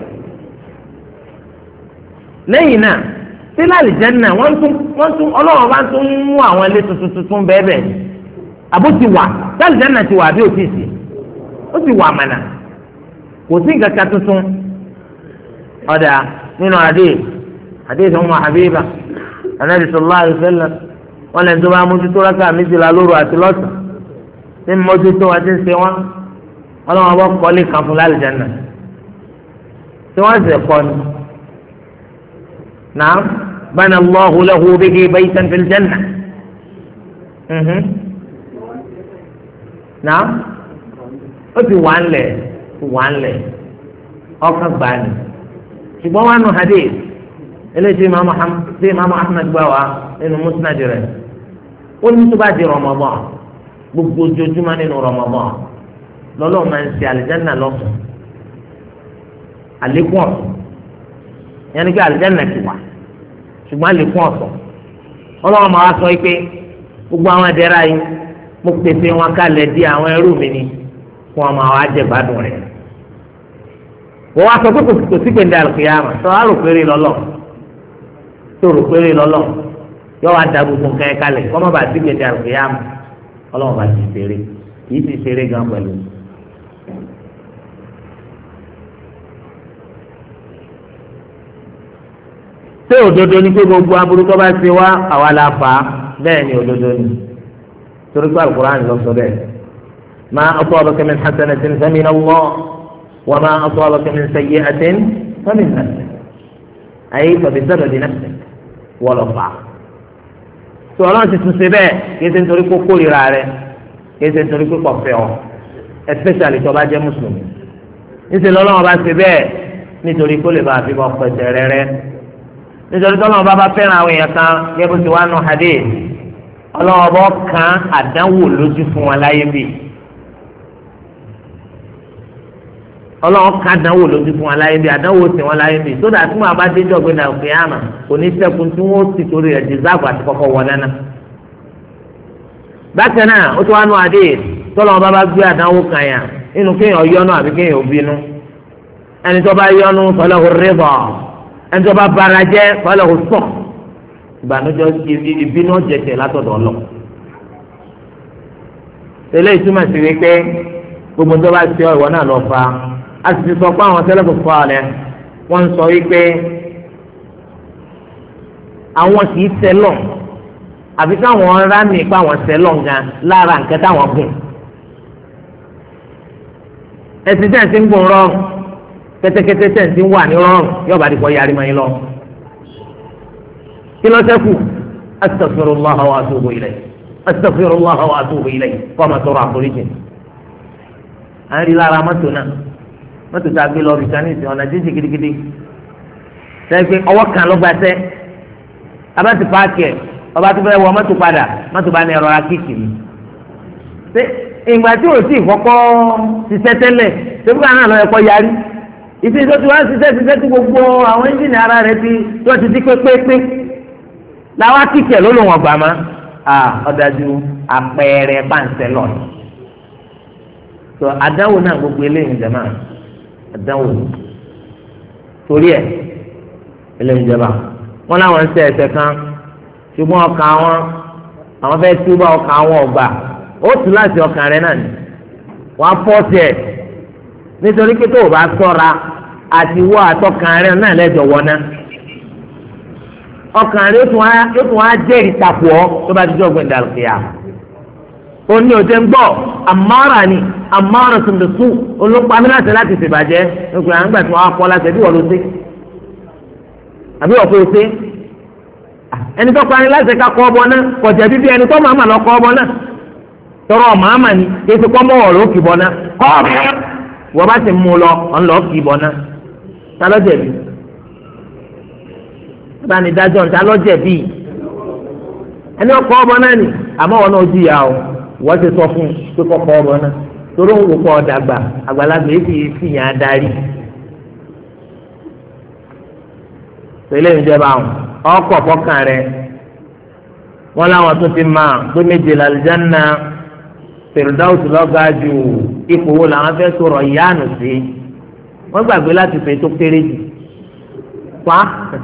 Speaker 2: lẹ́yìn náà sílẹ̀ àlìjẹ́nà wọ́n tún wọ́n tún ọlọ́run bá tún mú àwọn ilé tuntun tuntun bẹ́ẹ̀ bẹ́ẹ̀ àbó ti wà sí àlìjẹ́nà ti wà bí ó ti sì ó ti wà mọ̀nà kò sí nǹkan kan tuntun ọ̀dà nínú adé adé tó ń mọ Habiba Ànábì sallallahu alaihi wasallam wọn lẹ́nu tó bá mójútó rákà méjìlá lóru àti lọ́sàn ní mójútó wọn ti ń ṣe wọn ọlọ́run bá kọ́lé kan fún lálìjẹ́nà tí wọ́n sì kọ́ ni. نعم بنى الله له به بيتا في الجنة اها نعم ó ti wà ńlẹ̀ wà ńlẹ̀ ọkàn gbani ṣùgbọ́n wà nù hadith eléyìí imaamu tí imaamu ahmed gbà wá nínú musnad rẹ̀ ó ní tó bá di Ramadan gbogbo ojoojúmọ́ nínú Ramadan lọ́lọ́ máa ń ṣe àlìjáná lọ́sùn àlékún ọ̀sùn yẹn ni pé àlìjáná ti wà ṣùgbọ́n àlékún ọ̀sùn ọlọ́run máa wá sọ pé gbogbo àwọn ẹ̀dẹ́ra yìí mo pèsè wọn kalẹ̀ di àwọn ẹrú mi ni fún ọmọ àwọn ajẹ́gbádùn rẹ̀ wọ́n wá sọ pé kò sí pèndé àlùkìyàmà tó wá rò péré lọ́lọ́ tó rò péré lọ́lọ́ yọ wá da gbogbo nǹkan ẹ̀ kalẹ̀ kọ́ mọ́ bá sí pèndé àlùkìyàmà ọlọ́run bá ti ṣeré kì í ti ṣeré gan pẹ̀lú. ṣé òdodo ni pé gbogbo aburú tó bá ṣe wá àwa la fà á bẹ́ẹ̀ ni òdodo ni torí pé Al-Qur'an lọ sọ bẹ́ẹ̀ ma asabaka min hasanatin famin Allah wa ma asabaka min sayyi'atin famin nafsik ayé fabisababi nafsik wọ́n lọ fà á. tó ọlọ́run ti tún ṣe bẹ́ẹ̀ kí ẹsẹ̀ nítorí kó kórìíra rẹ kí ẹsẹ̀ nítorí pé kò fẹ́ ọ especially tó bá jẹ́ mùsùlùmí níṣẹ́ lọ́lọ́run bá ṣe bẹ́ẹ̀ nítorí kó lè bá a fi bọ́ pẹ̀sẹ̀ rẹ rẹ nítorí tí ọlọ́run bá bá fẹ́ràn àwọn èèyàn kan gẹ́gẹ́ bó ti wá nù hadith ọlọ́run bọ́ kan àdánwò lójú fún wọn láyé bì ọlọ́run kan àdánwò lójú fún wọn láyé bì àdánwò sí wọn láyé bì sódà tí wọn bá dé jọ̀gbìn náà òkè àmà kò ní sẹ́kùn tí wọ́n sì torí rẹ̀ dìsáàbù àti kọ́kọ́ wọ dáná. bákan náà ó ti wá nù hadith tọ́lọ́run bá bá gbé àdánwò kan yà nínú kéèyàn yọnu àbí kéèyàn bínú ẹni tó bá yọnu falahu ridha ẹni tó bá bara jẹ́ falahu sukh ìbànújẹ́ ìbínú jẹjẹ látọ̀dọ̀ ọlọ. tẹ́lẹ̀ ìtumọ̀ sí wípé gbogbo tó bá ṣe ìwọ náà lọ fa a sì ti sọ pé àwọn sẹ́lẹ̀kù fọ́ ọ̀lẹ́ wọ́n ń sọ wípé àwọn kì í sẹ́lọ̀ àfi káwọn rámì pa àwọn sẹ́lọ̀ gan lára nǹkan táwọn gùn. ẹ̀sìn tẹ̀ ń ti ń gùn rọrùn kẹ́tẹ́kẹ́tẹ́ tẹ̀ ń ti ń wà ní rọrùn yọ̀ọ́ bá di kọ́ yarí mọ́ yín lọ. kí ló ṣẹ́kù astaghfirullah wa atubu ilayhi astaghfirullah wa atubu ilayhi kọ́ ma tọrọ àforíjì. à ń rí lára mọ́tò náà mọ́tò tá a gbé lọ bìtá ní ìsìn ọ̀nà jíjì gidigidi sẹ́gbẹ́ ọwọ́ kan ló gbaṣẹ́ abáti páàkì ẹ̀ ọba tó fẹ́ wọ mọ́tò padà mọ́tò bá ní ẹ̀rọ akíkì mi. ṣé ìgbà tí ò sí ìfọ́kọ́ ṣiṣẹ́ tẹ́lẹ̀ ṣébùkà náà lọ ẹ̀kọ́ yarí ìsìn tó ti wá ṣiṣẹ́ ṣiṣẹ́ tí gbogbo àwọn ẹ́ńjìnì ara rẹ̀ ti tó ti di pépépé làwọn akíkì ẹ̀ ló lò wọ́n gbà má ọ̀dájú àpẹẹrẹ pàǹsẹ̀ lọ. tó àdáwò náà gbogbo eléyìí jẹ́ máa àdáwò torí ẹ̀ eléyìí jẹ́ máa wọ́n láwọn ń ṣe ẹ̀ṣẹ̀ kan ṣùgbọ́n ọkàn wọn àwọn fẹ́ẹ́ túbọ̀ ọkàn àwọn ọgbà ó tù láti ọkàn rẹ̀ náà ni wọ́n á fọ́ sí ẹ̀ nítorí pé tó o bá ṣọ́ra àti wọ́ àtọkàn rẹ̀ náà lẹ́jọ̀ wọ́ná ọkàn rẹ̀ ó tún á jẹ́rìí takò ọ́ tó bá ti jọ́ gbẹ̀dẹ̀ àlùkìyà ó ní òjẹ́ ń gbọ́ àmọ́ra ni àmọ́ra tùǹdùsù olópa mi láti láti ṣèbàjẹ́ nígbà àgbà tí wọ́n á kọ́ láti ẹbí wọ́n ló ṣe àbí wọ́n kó o ṣe ẹni tó parí láti ká kọ́ ọbọ náà kọjá bíbí ẹni tó máa mà lọ kọ́ ọbọ náà tọrọ màmá ni kí ẹsẹ̀ kọ́ mọ́wọ́ ló kì bọ́ náà kọ́ ọ̀bẹ wọ́n bá ti mú lọ ọ̀n lọ́ọ́ kì bọ́ náà ta ló jẹ̀bi ìbánidájọ́ ta ló jẹ̀bi ẹni ọkọ̀ ọbọ náà ni àmọ́ wọn náà jìyà o wọ́n ti sọ fún un pé kọ́kọ́ ọbọ náà torí òun kò kọ́ ọ̀dàgbà àgbàlagbà èsì èsì yẹn adarí tẹ́lẹ̀ ìjọba àwọn ọkọ̀ fọ́kàn rẹ̀ wọ́n láwọn tó ti máa pé méje làlùjáná fèrèdáwùsì lọ́gàá ju ipò wo làwọn fẹ́ sọ̀rọ̀ yáànù sí wọ́n gbàgbé láti fẹ́ tó kéré jù pa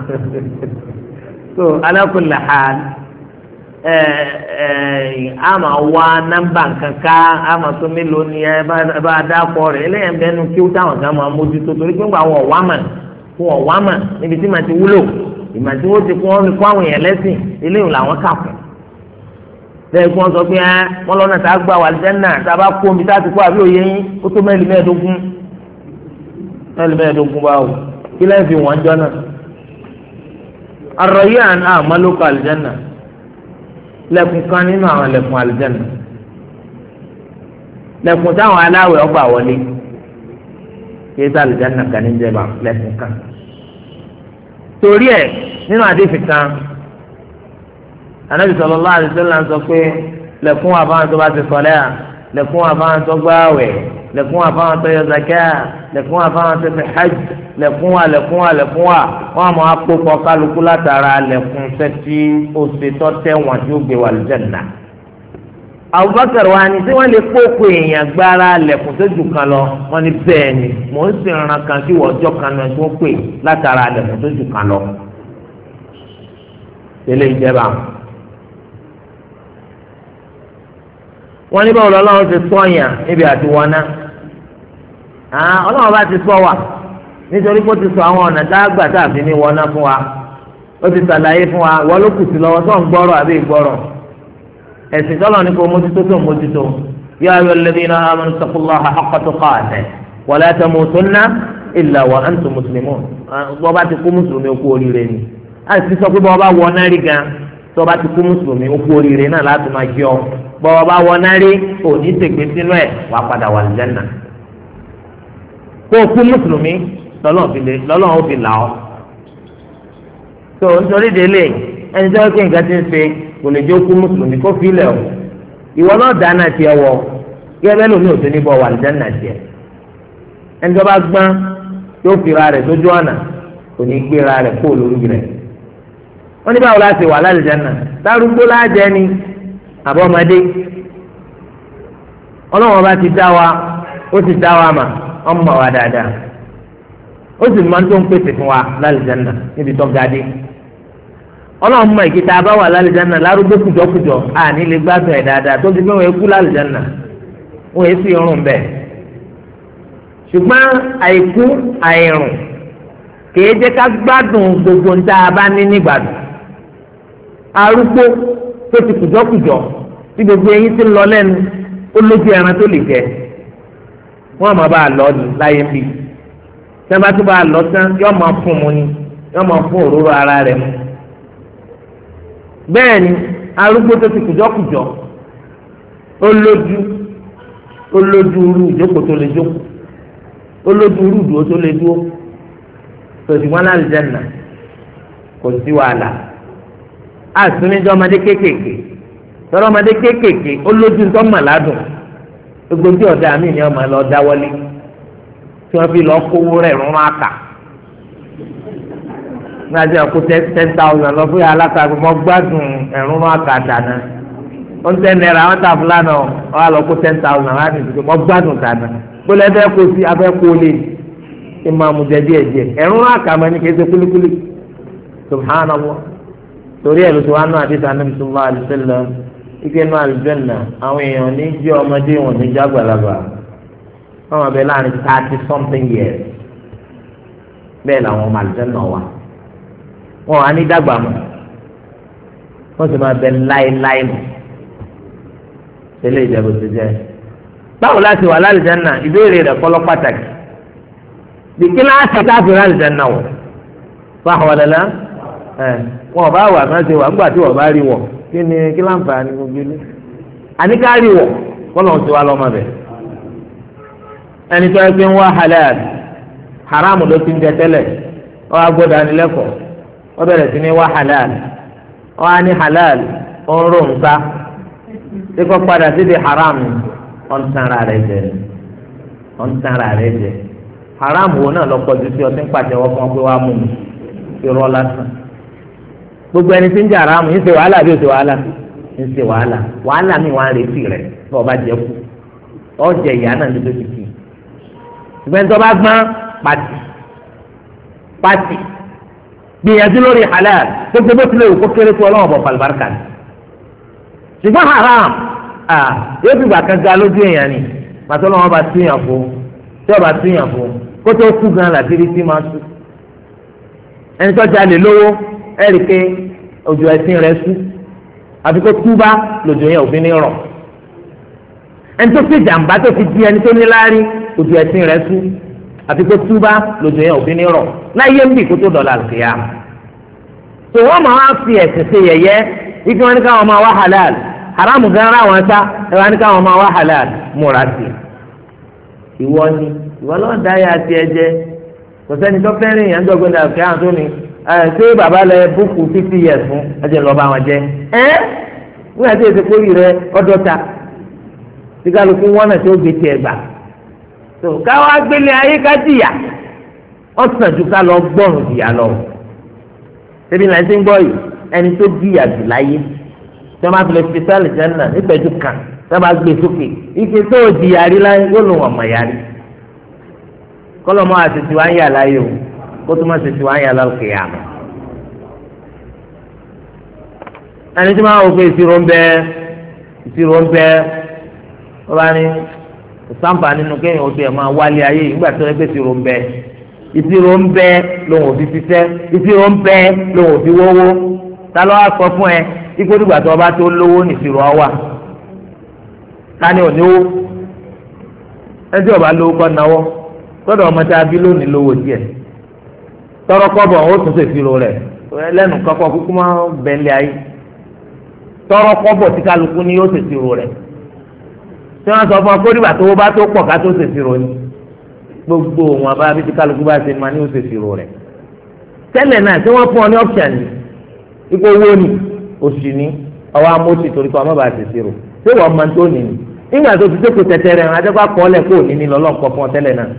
Speaker 2: so ala kulli hal ẹ ẹ ama wá nọ́mbà kankan ama tó mélòó ni ẹ bá dákọ rẹ eléyàn bẹnu kí ó táwọn kan máa mójútó torí pé wọn àwọn ọ̀wá mà fún ọ̀wá mà níbi tí màá ti wúlò ìmọ̀ tí wọ́n ti kọ́ wọn kó àwọn èèyàn lẹ́sìn eléyìí làwọn kà fún lẹ́yìn kí wọ́n sọ pé ẹ́ wọ́n lọ́nà tá a gbà wà lẹ́nà tá a bá kó omi tá a ti kó àbí òye yín ó tó mẹ́lì mẹ́ẹ̀ẹ́dógún mẹ́lì mẹ́ẹ̀ẹ́dógún báwo kí lẹ́yìn fi wọ́n jọ náà Ar-Rayyan àmàlùkọ àlùjánnà lẹ́kùn kan nínú àwọn lẹ́kùn àlùjánnà lẹ́kùn táwọn aláwẹ̀ ọgbà wọlé kí ẹ sá àlùjánnà kan ní jẹba lẹ́kùn kan torí ẹ̀ nínú àdéhùn kan anabi sallallahu alaihi wasallam sọ pé lẹ̀kùn àbáwọn tó bá ti sọlẹ à lẹ̀kùn àbáwọn tó gbààwẹ̀ lẹ̀kùn àbáwọn tó yọ zakat lẹ̀kùn àbáwọn tó fi hajj lẹ̀kùn wa lẹ̀kùn wa lẹ̀kùn wa wọn àmọ́ akpọkọ kálukú látara lẹ̀kùn sẹtí òsètọ tẹwọn tí ó gbé wà lùjẹnà. Abubakar wa ni tí wọn lè kókó èèyàn gbára lẹ̀kùn tó jù kan lọ wọn ni bẹ́ẹ̀ ni mò ń sì ràn kan kí wọ́n ọjọ́ kan náà tó pè látara lẹ̀kùn tó jù kan lọ. tẹ́lẹ̀ ìjẹba wọ́n ní báwo lọ́wọ́ ti sọ̀yàn níbi àti wọná ọlọ́wọ́ bá ti sọ wà nítorí pé ó ti sọ àwọn ọ̀nà tá a gbà tá a fi ní wọná fún wa ó ti sàlàyé fún wa wọ́n ló kù sí lọ́wọ́ tó ń gbọ́rọ̀ àbí ìgbọ́rọ̀ ẹ̀sìn tọ́lọ̀ ní kò mójútó tó mójútó yā ayyuhalladhīna āmanū ittaqullāha haqqa tuqātihi wa lā tamūtunna illā wa antum muslimūn bọ́ bá ti kú mùsùlùmí ó kú oríire ni àti sọ pé bọ́ bá wọ náà rí gan tó bá ti kú mùsùlùmí ó kú oríire náà láti máa jẹ́ ọ bọ́ọ̀ bá wọ náà rí kò ní tègbé sínú ẹ̀ wàá padà wà lìjánà kó o kú mùsùlùmí lọ́lọ́run ó fi là ọ́ tó nítorí délé ẹni tó kí nǹkan ti ń ṣe kò lè jẹ́ ó kú mùsùlùmí kó fi lẹ̀ ọ́ ìwọ náà dáná tiẹ̀ wọ kí ẹbẹ́ lómi ò tó ní bọ́ wà lìjánà tiẹ̀ ẹni tó bá gbọ́n yóò fi ra rẹ̀ sójú ọ̀nà kò ní gbéra rẹ̀ kó lórí rẹ̀ wọ́n ní báwo láti wà lálìjánà dárúgbó láàjẹ́ ni àbọ̀mọdé ọlọ́wọ́n bá ti dá wa ó ti dá wa mà ọmọ wa dáadáa ó sì máa ń tó ń pèsè fún wa lálìjáná níbi tó ga dé ọlọ́wọ́n mọ ìkìtà bá wà lálìjáná lárúgbó kùjọkùjọ àní lè gbádùn ẹ̀ dáadáa tó ti pé wọ́n kú lálìjáná wọ́n èsì irun bẹ́ẹ̀ ṣùgbọ́n àìkú àìrùn kìí jẹ́ ká gbádùn gbogbo ń tá a bá ní nígbàdùn arúgbó tó ti kùjọkùjọ tí gbogbo eyín ti ń lọ lẹ́nu ó lójú ẹran tó lè jẹ wọ́n máa bá a lọ láyé bí sábà tó bá a lọ tán yóò máa fún mu ni yóò máa fún òróró ara rẹ̀ mu bẹ́ẹ̀ ni arúgbó tó ti kùjọkùjọ ó lójú ó lójú irú ìjókòó tó lè jókòó ó lójú irú ìdúró tó lè dúró tòsí wọn láti jẹ nà kò sí wàhálà àtúnijọ́ ọmọdé kéékèèké tọ́lọ́ ọmọdé kéékèèké ó lójú tó mọ̀ ládùn gbogbo tí ọ̀dà mí ni ọmọ lọ dáwọ́lé tí wọ́n fi lọ kówó rẹ̀ rún àkà ní àti ẹ̀kú ten thousand lọ fún alákàtà mọ́ gbádùn ẹ̀rún àkà dáná ó ń tẹ́ náírà wọ́n tà fúlànà ọ̀ wá lọ kó ten thousand wá ní ìdíje mọ́ gbádùn dáná gbọ́dọ̀ ẹ̀fẹ́ kó sí abẹ́ kó lé ìmàmù jẹ díẹ̀ díẹ̀ ẹ̀rún àkà mọ́ ní kí ẹ ṣe kúlíkúlí subhanallah torí ẹ̀ ló ti wá náà àti sànẹ́bí sallallahu alaihi wasallam ike náà àlùjànnà àwọn èèyàn ní jẹ́ ọmọdé wọn ní jẹ́ àgbàlagbà wọn máa bẹ láàrin thirty something years bẹ́ẹ̀ làwọn ọmọ àlùjánnà wà wọn á ní dàgbà mọ́ wọ́n sì máa bẹ láéláé mọ́ tẹ́lẹ̀ ìjẹ́bù ti jẹ́ báwo láti wà lálùjánnà ìbéèrè rẹ̀ kọ́ lọ pàtàkì bí kíláàsì káfíńrà àlùjánnà wọ̀ fáwọn ọ̀dàlá ẹ̀ wọn bá wà máa ṣe wà nígbà tí wọ́n bá rí wọ̀ kí ni kí láǹfààní gbogbo ilé àníkárí wọ̀ kọ́lọ̀ ń ti wá lọ́mọ bẹ̀ ẹni tó yẹ kí ń wá halal haram ló ti ń jẹ tẹ́lẹ̀ ọ agbọ́dọ̀ anilẹ́kọ̀ọ́ ọ bẹ̀rẹ̀ sí ní wá halal ọ á ní halal ó ń rò nǹka tí kò padà sí di haram ọ ń tanra rẹ̀ jẹ ọ ń tanra rẹ̀ jẹ haram wo náà lọ kọjú sí ọtí ń pàtẹ́wọ́ fún ọ pé wàá mú mi irọ́ lásán gbogbo ẹni tí ń jẹ haram ń ṣe wàhálà bí ó ṣe wàhálà ń ṣe wàhálà wàhálà mi wà ń retí rẹ̀ bí ọba jẹ kú ọ jẹ ìyá náà ní tó ti kú ìgbẹ́ni tó bá gbọ́n pati pati gbìyànjú lórí halal gbogbo bó tilẹ̀ òkú kéré tó ọlọ́wọ́ bọ̀ palibarika ni ṣùgbọ́n haram ah yóò fi gbà kan ga lójú èèyàn ni pàtó lọ́wọ́ bá túyàn fún tí ọba túyàn fún kó tó kú gan láti rí tí máa tú ẹni tó jalè lówó ẹ̀rí pé ojú ẹ̀sìn rẹ̀ sú àfi kó túbá lójú yẹn òfin ní rọ̀ ẹni tó fi jàǹbá tó fi di ẹni tó ní láárí ojú ẹ̀sìn rẹ̀ sú àfi kó túbá lójú yẹn òfin ní rọ̀ láyé ń bì kó tó dọ̀là àlùkìyà tó wọ́n máa fi ẹ̀sìn ṣe yẹ̀yẹ́ ike wọn ní káwọn máa wá halal haramu gan ra wọn sá ẹ wọn ní káwọn máa wá halal múra sí i ìwọ ni ìwọ lọ́wọ́ dá yà sí ẹ jẹ kò sẹ́ni tó fẹ́ràn èèyàn dọ́gbọ́n dà kí àwọn tó ní ẹ ṣé bàbá lẹ búkú fifty years fún ẹjẹ lọ́ọ́ bá wọn jẹ ẹ wọ́n àti èsì kórì rẹ ọdọ́ta tí kálukú wọn náà tó gbé tiẹ̀ gbà tó káwọn agbélé ayé ká jìyà ọ̀sán ju ká lọ gbọ́rùn jìyà lọ ṣébi náà ti ń gbọ́ yìí ẹni tó jìyà jù láyé tí wọ́n bá fi lè fi sẹ́ẹ̀lì jẹ́nà nígbẹ̀jú kan tí wọ́n bá gbé sókè ike tó jìyà rí láyé yóò lò wọ́n mọ̀ yá rí kọ́lọ́mọ́ àtẹ̀tẹ̀ wá ń yà láyé o kó tó má tẹ̀tẹ̀ wá ń yà lálùkè yà mọ́. ẹni tí wọ́n á wò pé ìṣirò ń bẹ ìṣirò ń bẹ wọ́n bá ní sáǹpà nínú kéèyàn ó tiẹ̀ máa wálé ayé ìgbà tó yẹ pé ìṣirò ń bẹ ìṣirò ń bẹ lòun ò fi ṣiṣẹ́ ìṣirò ń bẹ lòun ò fi wówó ta ló wá sọ fún ẹ ikú dìgbà tó ọba tó lówó nìṣirò ọwà ta ni ò ní wó ẹni tí ọba lówó kọ́ náwó gbọ́dọ̀ ọmọ tí a bí lónìí lówó díẹ̀ tọrọ kọ́bọ̀ ó tún ṣèṣirò rẹ̀ lẹ́nu kọ́kọ́ kúkú máa bẹ̀lẹ̀ ayé tọrọ kọ́bọ̀ tí kálukú ni yóò ṣèṣirò rẹ̀ tí wọ́n sọ fún ọ kó dìgbà tó bá tó pọ̀ ká tó ṣèṣirò ni gbogbo wọn bá bí tí kálukú bá ṣe máa ní ó ṣèṣirò rẹ̀ tẹ́lẹ̀ náà tí wọ́n fún ọ ní option ni ipò owó ni oṣù ni ọwọ́ amóṣì torí kọ́ ọmọ bá ṣèṣirò tí wọ́n máa tó nìyí nígbà tó ti tókò tẹ̀tẹ̀rẹ̀ rẹ̀ adẹ́gbà kọ́lẹ̀ kó ní ní lọ́lọ́kọ̀ fún ọ tẹ́lẹ̀ náà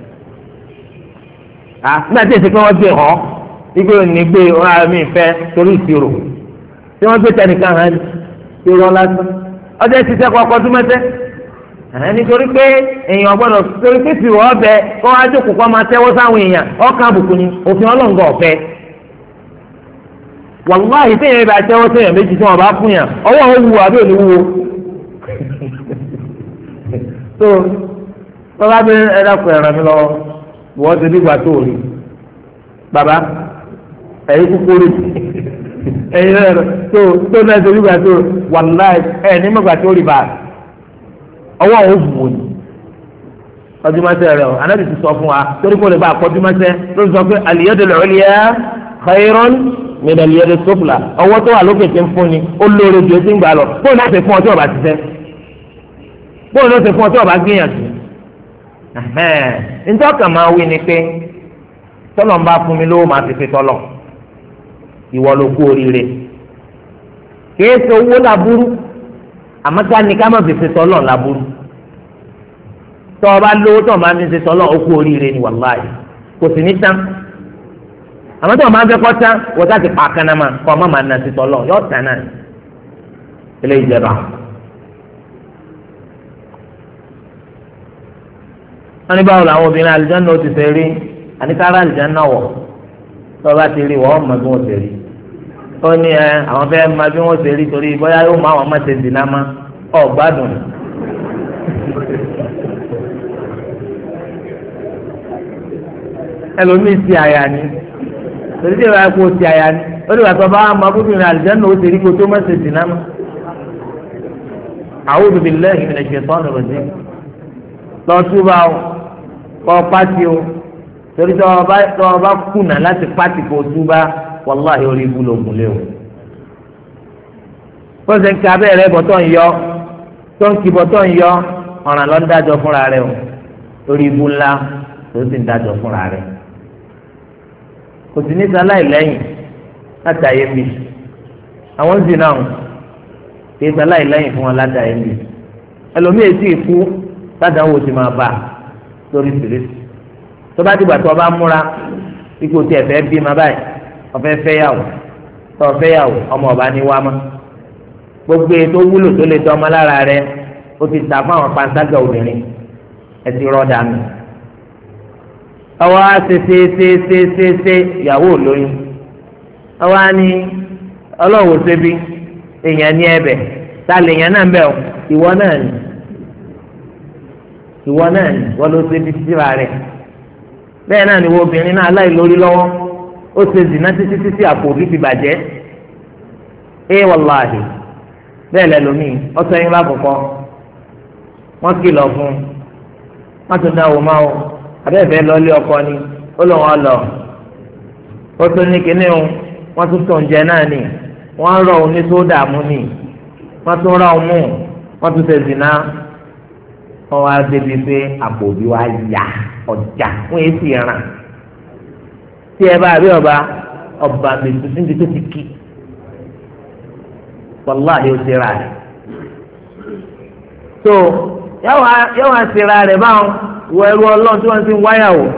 Speaker 2: ah nígbà tí èsì pé wọ́n gbé hàn igbe òní gbé ọ̀rọ̀ mi fẹ́ torí ìṣirò tí wọ́n gbé tẹnìkan hàn ti rọ lásán ọjọ́ ìṣiṣẹ́ kọ́ ọkọ̀ túmọ̀tẹ́ ẹ̀ nítorí pé èèyàn gbọ́dọ̀ torí pé ìṣirò ọbẹ̀ kọ́ ajókòó kọ́ máa tẹ́wọ́ sáwọn èèyàn ọkàn àbùkù ni òfin ọlọ́ngàn ọ̀fẹ́ wàlúwàhì téèyàn bá tẹ́wọ́ séèyàn méjì tí wọ́n bá fún yàn ọwọ́ ò wúwo àbí òní wúwo tó tọ́lá bí ẹ̀dàkùn ẹ̀ràn mi lọ wọ́n ti dìgbà tó rí bàbá ẹ̀yin kúkú rí ẹ̀yin rẹ̀ tó tó náà ti dìgbà tó wàlúwàhì ẹ̀ ní mọ̀gbà tó rí bá ọwọ́ ò wúwo ni ọdúnmọ́sẹ́ rẹ̀ ọ̀ anábì ti sọ fún wa torí kò lè bá àkọ́dúnmọ́sẹ́ ló sọ pé al-yadul ulya khayrun min al-yadi sufla ọwọ́ tó wà lókè tí ń fún ni ó lóore ju etí ń gbà lọ bóun náà ti fún ọ tí ọba ti fẹ́ bóun náà ti fún ọ tí ọba gbìyànjú ntọ́ka máa wí ni pé tọ́lọ̀ ń bá fún mi lówó máa fi fi tọ́lọ̀ ìwọ ló kú oríire kìí ṣe owó làbúrú àmọ́ ká ní ká má fi fi tọ́lọ̀ làbúrú tọ́ ọ bá lówó tọ́ ọ bá fi fi tọ́lọ̀ ó kú oríire ni wàláhì kò sì ní tán àmọ́ tí wọ́n máa ń fẹ́ kọ́ tán wọ́n sá ti pa akánná ma kọ́ ọ má máa na ti tọ́lọ̀ yọ tán náà ilé ìjẹba. wọ́n ní báwo làwọn obìnrin àlùjánnà ó ti fẹ́ rí àníkárá àlùjánnà wọ̀ tó bá ti rí wọ́n mọ bí wọ́n ṣe rí ó ní ẹ àwọn fẹ́ mọ bí wọ́n ṣe rí torí bóyá yóò mọ àwọn ọmọ ṣe dì náà má ọ̀ gbádùn. ẹlòmíì ti àyà ni torí tí ìwà kò ti àyà ni ó ní wàtí ọba àmọ́ abúlé ní àlùjánnà ó ti rí kó tó má ṣe dì náà. a'udhu billahi minash shaitanir rajim lọ túbà o kọ́ pátì o torí tí ọba kùnà láti pátì kó túbà wàláhì orí ibú lògùn lé o. bó ṣe ń ka abẹ́rẹ́ bọ́tọ̀ ń yọ tó ń kí bọ́tọ̀ ń yọ ọ̀ràn ló ń dájọ́ fúnra rẹ̀ o orí ibú ńlá tó sì ń dájọ́ fúnra rẹ̀ kò sí ní sáláì lẹ́yìn láti ayé mi àwọn ń zina o kì í sáláì lẹ́yìn fún wọn láti ayé mi ẹlòmíì sì kú sádàáwò ti máa bá lórí tìrìsì tó bá dìgbà tó o bá múra ipò tí ẹ fẹ́ bí ma báyìí ọ̀fẹ́ fẹ́yàwó tó o fẹ́yàwó ọmọ ọba ní wá mọ́ gbogbo ètò wúlò tó lè tọ́ ọmọ lára rẹ ó ti tà fún àwọn panṣágà obìnrin ẹ ti rọ́ dànù ọwọ́ á ṣe ṣe ṣe ṣe ṣe ṣe ìyàwó lóyún ọwọ́ á ní ọlọ́wọ́ ṣẹbi èèyàn ní ẹbẹ̀ tá a lè yàn náà bẹ̀ ìwọ náà ni ìwọ náà ni wọ́n ló ṣẹbi síra rẹ̀ bẹ́ẹ̀ náà ni wo obìnrin náà aláìlórí lọ́wọ́ ó ṣe zìnà títí títí àpò òbí ti bàjẹ́ ẹ wàláhì bẹ́ẹ̀ lẹ́lòmíì ọ̀sẹ̀ yín lákòókò wọ́n kìlọ̀ fún wọ́n tún dáwọ́ máa wọ abẹ́ẹ̀fẹ́ lọ́lé ọkọ ni ó lọ́ wọn lọ ó tún ní kíní o wọ́n tún tó ń jẹ náà ni wọ́n rọ òun ní sódà mú ni wọ́n tún rọ òun mú wọ́n tún ṣe zìnà wọ́n wá débi pé àpò òbí wa yá ọjà fún èsì ẹran tí ẹ bá rí ọba ọba mẹtù síbi tó ti kí wàláhì ó ti ra rẹ tó yóò wá sí ra rẹ báwọn wọ ẹrú ọlọ́run tí wọ́n ti ń wáyà wò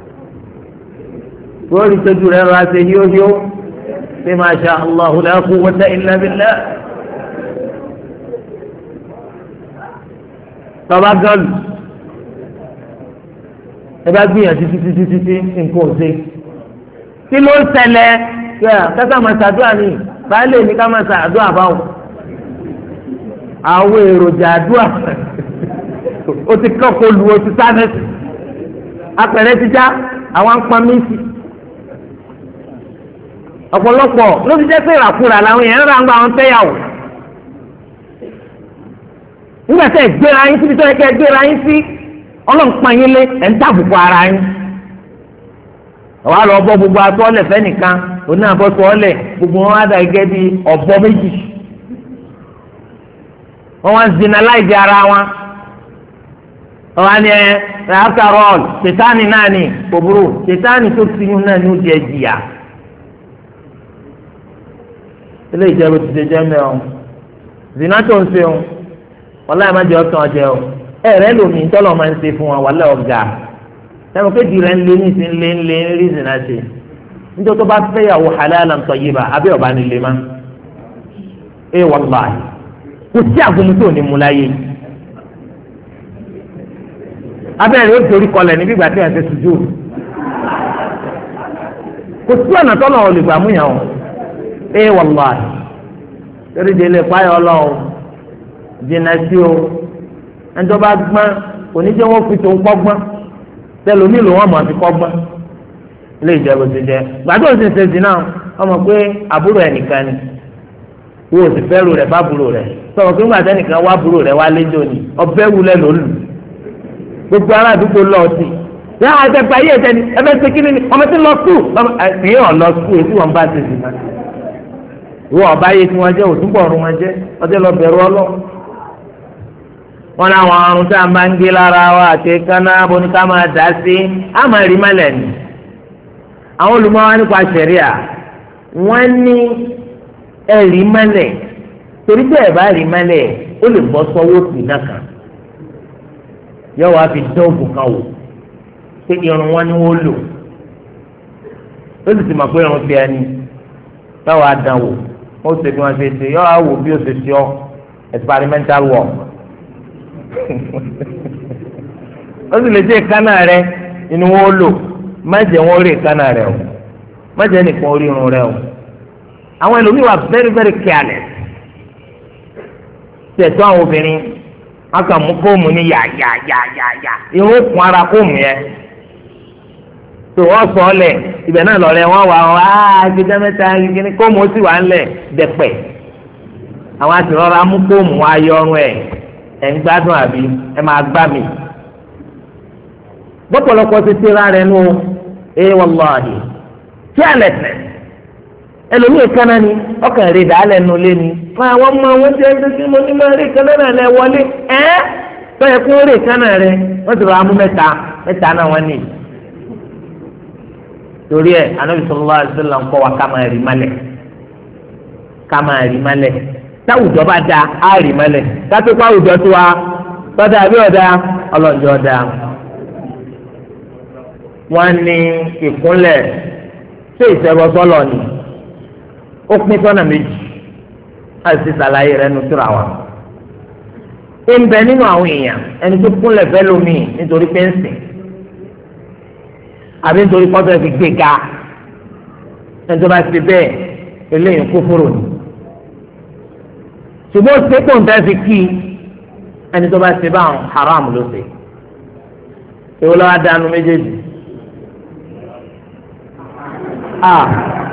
Speaker 2: wọ́n rí tójú rẹ rọra ṣe híóhíó ṣé masha Allahu la quwwata illa billah tọ́ba gọ́ọ̀lù ẹ bá gbìyànjú títí títí tí nǹkan ò ṣe kí ló ń ṣẹlẹ̀ kẹ́kẹ́ máa ṣàdúrà ní báyìí ní ká máa ṣàdúrà báwọn àwọn èròjà àdúrà ó ti kọ́kọ́ lu oṣù sánẹ́tì apẹ̀rẹ̀ ti já àwọn apamísì ọ̀pọ̀lọpọ̀ ló ti jẹ́ pé ìràkúrà làwọn èèyàn ń ra ń gba àwọn fẹ́yàwó nígbà tẹ́ ẹ gbéra yín síbi tó yẹ kẹ́ ẹ gbéra yín sí ọlọ́npàá yín lé ẹ̀ ń tàbùkù ara yín àwa lọ bọ́ gbogbo atọ́lẹ̀ fẹ́nìkan oní àbọ̀tọ́lẹ̀ gbogbo wọn á dà gẹ́gẹ́ bí ọ̀bọ méjì wọn wá zina láìjẹ ara wọn wọn wá ní ẹ after all ṣètánì náà ni kòbúrò ṣètánì tó ti yún náà ní ó jẹ jìyà ilé ìjẹun ti ṣe jẹ mẹ́ọ̀ zina tó ń ṣe o wàláhì má jẹ́ ọ̀tàn ọ̀jẹ̀ o ẹ̀rẹ́ lomi tọ́lọ̀ máa ń ṣe fún wa wàláhì ọ̀gá ẹ̀rọ kéjì rẹ̀ ń lé ní ìsìn lé ń lé ń rí zina ṣe nítorí tó bá fẹ́yàwó halalan tayyiba abẹ́ ọ̀bá ni lè má ẹ wàláhì kò sí àgùnmu tó ní mu láyé abẹ́rẹ́ ó dorí kọlẹ̀ níbi ìgbà tí wọ́n ti sùjú kò sí ọ̀nà tọ́lọ̀ olùgbàmúyàn o ẹ wàláhì torí délé páyọ̀ ọlọ́run jìnnà sí o ẹnjọ́ bá gbọ́n oníjẹ́ wọn fi tó ń kọ́ gbọ́n tẹlomi ló wọn mọ̀ àti kọ́ gbọ́n ilé ìjẹ́bù ti jẹ́ gbàdúrà sì ń ṣe dínà ọmọ pé àbúrò ẹnìkan ni wo sì fẹ́rù rẹ̀ fábúrò rẹ̀ sọ̀rọ̀ pé ńgbà tẹ́nìkan wá àbúrò rẹ̀ wá lẹ́jọ́ ni ọbẹ̀ wulẹ̀ ló lù gbogbo ará àdúgbò lọ́ọ̀ sí i yàrá ẹgbẹ́ ayé ẹ̀jẹ̀ ni ẹgbẹ́ ṣe kíni ni ọmọ tí ń lọ skul ẹ̀yìn ọ̀ lọ skul èsì wọn bá ṣe sì náà ìwọ ọba ayé tí wọn jẹ́ òtúbọ̀ ọ̀run wọn jẹ́ ọjọ́ lọ bẹ̀rù ọlọ́ wọn làwọn àrùn tá a máa ń gé lára wa àti kánná bóni ká máa dá sí àmọ́ ẹ̀rí mọ́lẹ̀ ni àwọn olùmọ̀wá nípa ṣẹ̀ríà wọ́n ní ẹ̀rí mọ́lẹ̀ torí bẹ́ẹ̀ bá rí mọ́lẹ̀ ó lè bọ́ sọ́wọ́ sí náà kan yọ wá fi dán ògùn kan wò pé irun wọn ni wọ́n lò ó sì ti mọ̀ pé irun ti ẹni táwọn adán wò ó sì bí wọ́n ṣe ṣe yọ wá wò bí ó ṣe ṣe ọ experimental work ó sì lè jẹ́ ìkánná rẹ inú wọn lò má jẹ́ wọn rí ìkánná rẹ o má jẹ́ nìkan orí irun rẹ o àwọn ẹlòmíì wà very very careless tẹ̀tọ́ àwọn obìnrin wọn kàn mú kóòmù ní yà yà yà yà yà irun kún ara kóòmù yẹn tó wọ́n sọ ọ́ lẹ̀ ibẹ̀ náà lọ́rẹ́ wọn wà wọn áá gbẹdẹ mẹ́ta kíní kóòmù ó sì wà ńlẹ̀ dẹ̀pẹ̀ àwọn àti rọra mú kóòmù wọn ayọ ọrùn ẹ̀ ẹ̀ ń gbádùn àbí ẹ máa gbá mi bọ́pọ̀lọpọ̀ ti tẹ́ra rẹ̀ nù ẹ wàlláhi carelessness ẹlòmíì kaná ni ọkàn rẹ̀ dàálẹ̀ nù lé ni àwọn ọmọ àwọn jẹ́ ẹgbẹ́ mo ní máa rí kaná náà lẹ wọlé ẹ́ tọ́yẹ kó rí kaná rẹ̀ wọ́n ti rọ amú mẹ́ta mẹ́ta náà wọ́n ní. torí ẹ̀ Ànábì sallallahu alaihi wasallam ń kọ́ wa ká máa rí malẹ̀ ká máa rí malẹ̀ táwùjọ bá da á rí malẹ̀ kátó kó àwùjọ tó wa tọ́da àbí ọ̀dà ọlọ́njọ́ ọ̀dà. wọ́n ní ìkúnlẹ̀ ṣé ìṣẹ́bọsọ́lọ̀ ni ó pín sọ́nà méjì àti ṣàlàyé rẹ̀ nùtúrà wa. ń bẹ nínú àwọn èèyàn ẹni tó kúnlẹ̀ fẹ́ lómi nítorí pé ń sìn àbí nítorí pọ́tọ́ fi gbé ga ẹni tó bá ti bẹ́ẹ̀ eléyìí kúfúrú ni. ṣùgbọ́n sépò ń fẹ́ fi kí ẹni tó bá ti bá àwọn haram ló ṣe. èwo lọ́wọ́ dánú méjèèjì. Ah.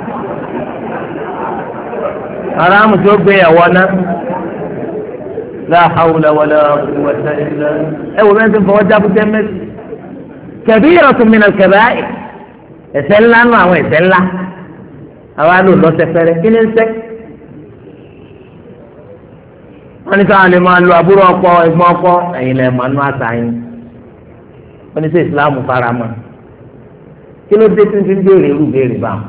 Speaker 2: haramu tí ó gbé ẹ̀wọ́ ná la hawla wala quwwata illa ẹ wò bẹ́ẹ̀ ti fọwọ́ jábútẹ́ mẹ́sì kabiratun min al-kaba'ir ẹ̀ṣẹ̀ ńlá nù àwọn ẹ̀ṣẹ̀ ńlá àwa lò lọ́sẹ̀ fẹ́rẹ́ kí ni ń sẹ́ wọ́n ní káwọn lè máa lo àbúrò ọkọ ẹ̀gbọ́n ọkọ ẹ̀yin lẹ̀ mọ́ nù àṣà yín wọ́n ní sẹ́ ìsìlámù farama kí ló dé tí ń fi ń béèrè irú béèrè báwọn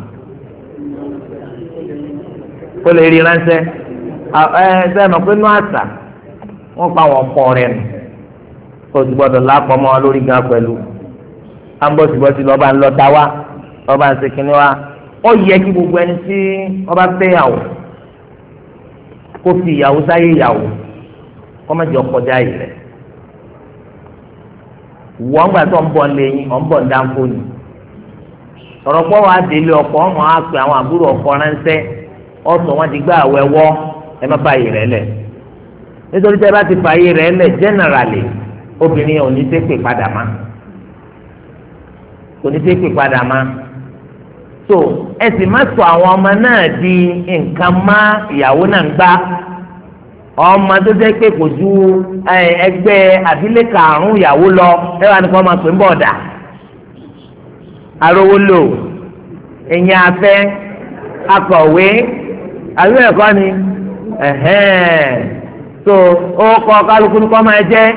Speaker 2: kó lè rí ránṣẹ́ ẹ ṣe mọ̀ pé inú àṣà wọ́n pa àwọn ọkọ rẹ̀ nù kó o ti gbọ́dọ̀ lápọ̀ mọ́ lórí gan pẹ̀lú ambọ̀sibọ́sí lọ́ba ń lọ́ta wá lọ́ba ń ṣèkínní wá ó yẹ kí gbogbo ẹni tí ọba fẹ́ yàwó kó fi ìyàwó sáyé ìyàwó kó má jẹ́ ọkọjá yìí rẹ̀ wọ́n gbà tó ń bọ̀ lẹ́yìn ọ̀ ń bọ̀ ń dáńkó ni ọ̀rọ̀ pọ̀ wá délé ọkọ ọmọ á pè àwọn àbúrò ọkọ ránṣẹ́ ọsàn wọn ti gbá àwọ ẹwọ ẹ má fààyè rẹ̀ lẹ̀ nítorí tẹ́ bá ti fààyè rẹ̀ lẹ̀ generally obìnrin ò ní ṣépè padà má kò ní ṣépè padà má so ẹ sì má sọ àwọn ọmọ náà di nǹkan má ìyàwó náà ń gbá ọmọ tó jẹ́ pé kò ju ẹgbẹ́ àbílẹ̀ karùn-ún ìyàwó lọ ẹ wà ní kó máa pè ń bọ̀ dà arówó lò ẹ̀yìn afẹ́ akọ̀wé àbí ẹ̀kọ́ ni ẹ̀hẹ́n so ó kọ́ kálukú ní kọ́ máa jẹ́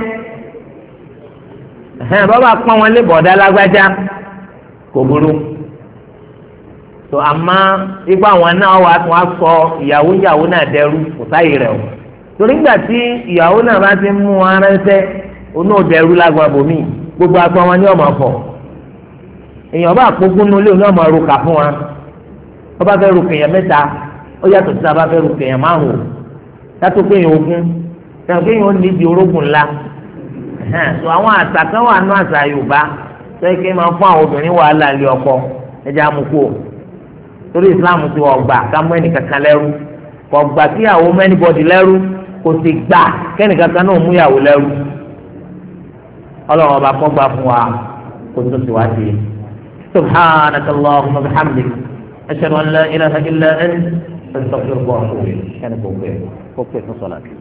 Speaker 2: ẹ̀hẹ́n bàbá pọ́n wọn lé bọ̀dá lágbájá kò burú so àmọ́ ipá àwọn náà wà tún á sọ ìyàwó ìyàwó náà dẹrú kò sáyé rẹ̀ o torí nígbà tí ìyàwó náà bá ti mú wọn ránṣẹ́ onú òdẹrú lágbára bòmí gbogbo agbọn wọn ni ọmọ fọ èèyàn bá àpògùn nulẹ̀ ní ọmọ ruka fún wa wọ́n bá fẹ́ ru kèèyàn mẹ́ta ó yàtọ̀ sí abá fẹ́ ru kèèyàn márùn-ún yàtọ̀ kéèyàn ogún yàtọ̀ kéèyàn ó ní ibi orógùn ńlá so àwọn àṣà kan wà nù àṣà Yorùbá sẹ́yìn kí n máa fún àwọn obìnrin wàhálà lé ọkọ ẹ̀jẹ̀ amúkú torí Islam ti wọ̀ gbà ká mú ẹnìkankan lẹ́rú kò gbà kí àwọn mú ẹnìbọ̀dì lẹ́rú kò sì gbà kẹ́nìkankan náà mú ìyàwó lẹ́rú Ọlọ́run ọba kọ́ gbà fún wa kó tó ti wá sí i subhanaka Allahumma bihamdik. أشهد أن لا إله إلا أنت أستغفرك وأتوب إليك. كان كوكب كوكب في صلاة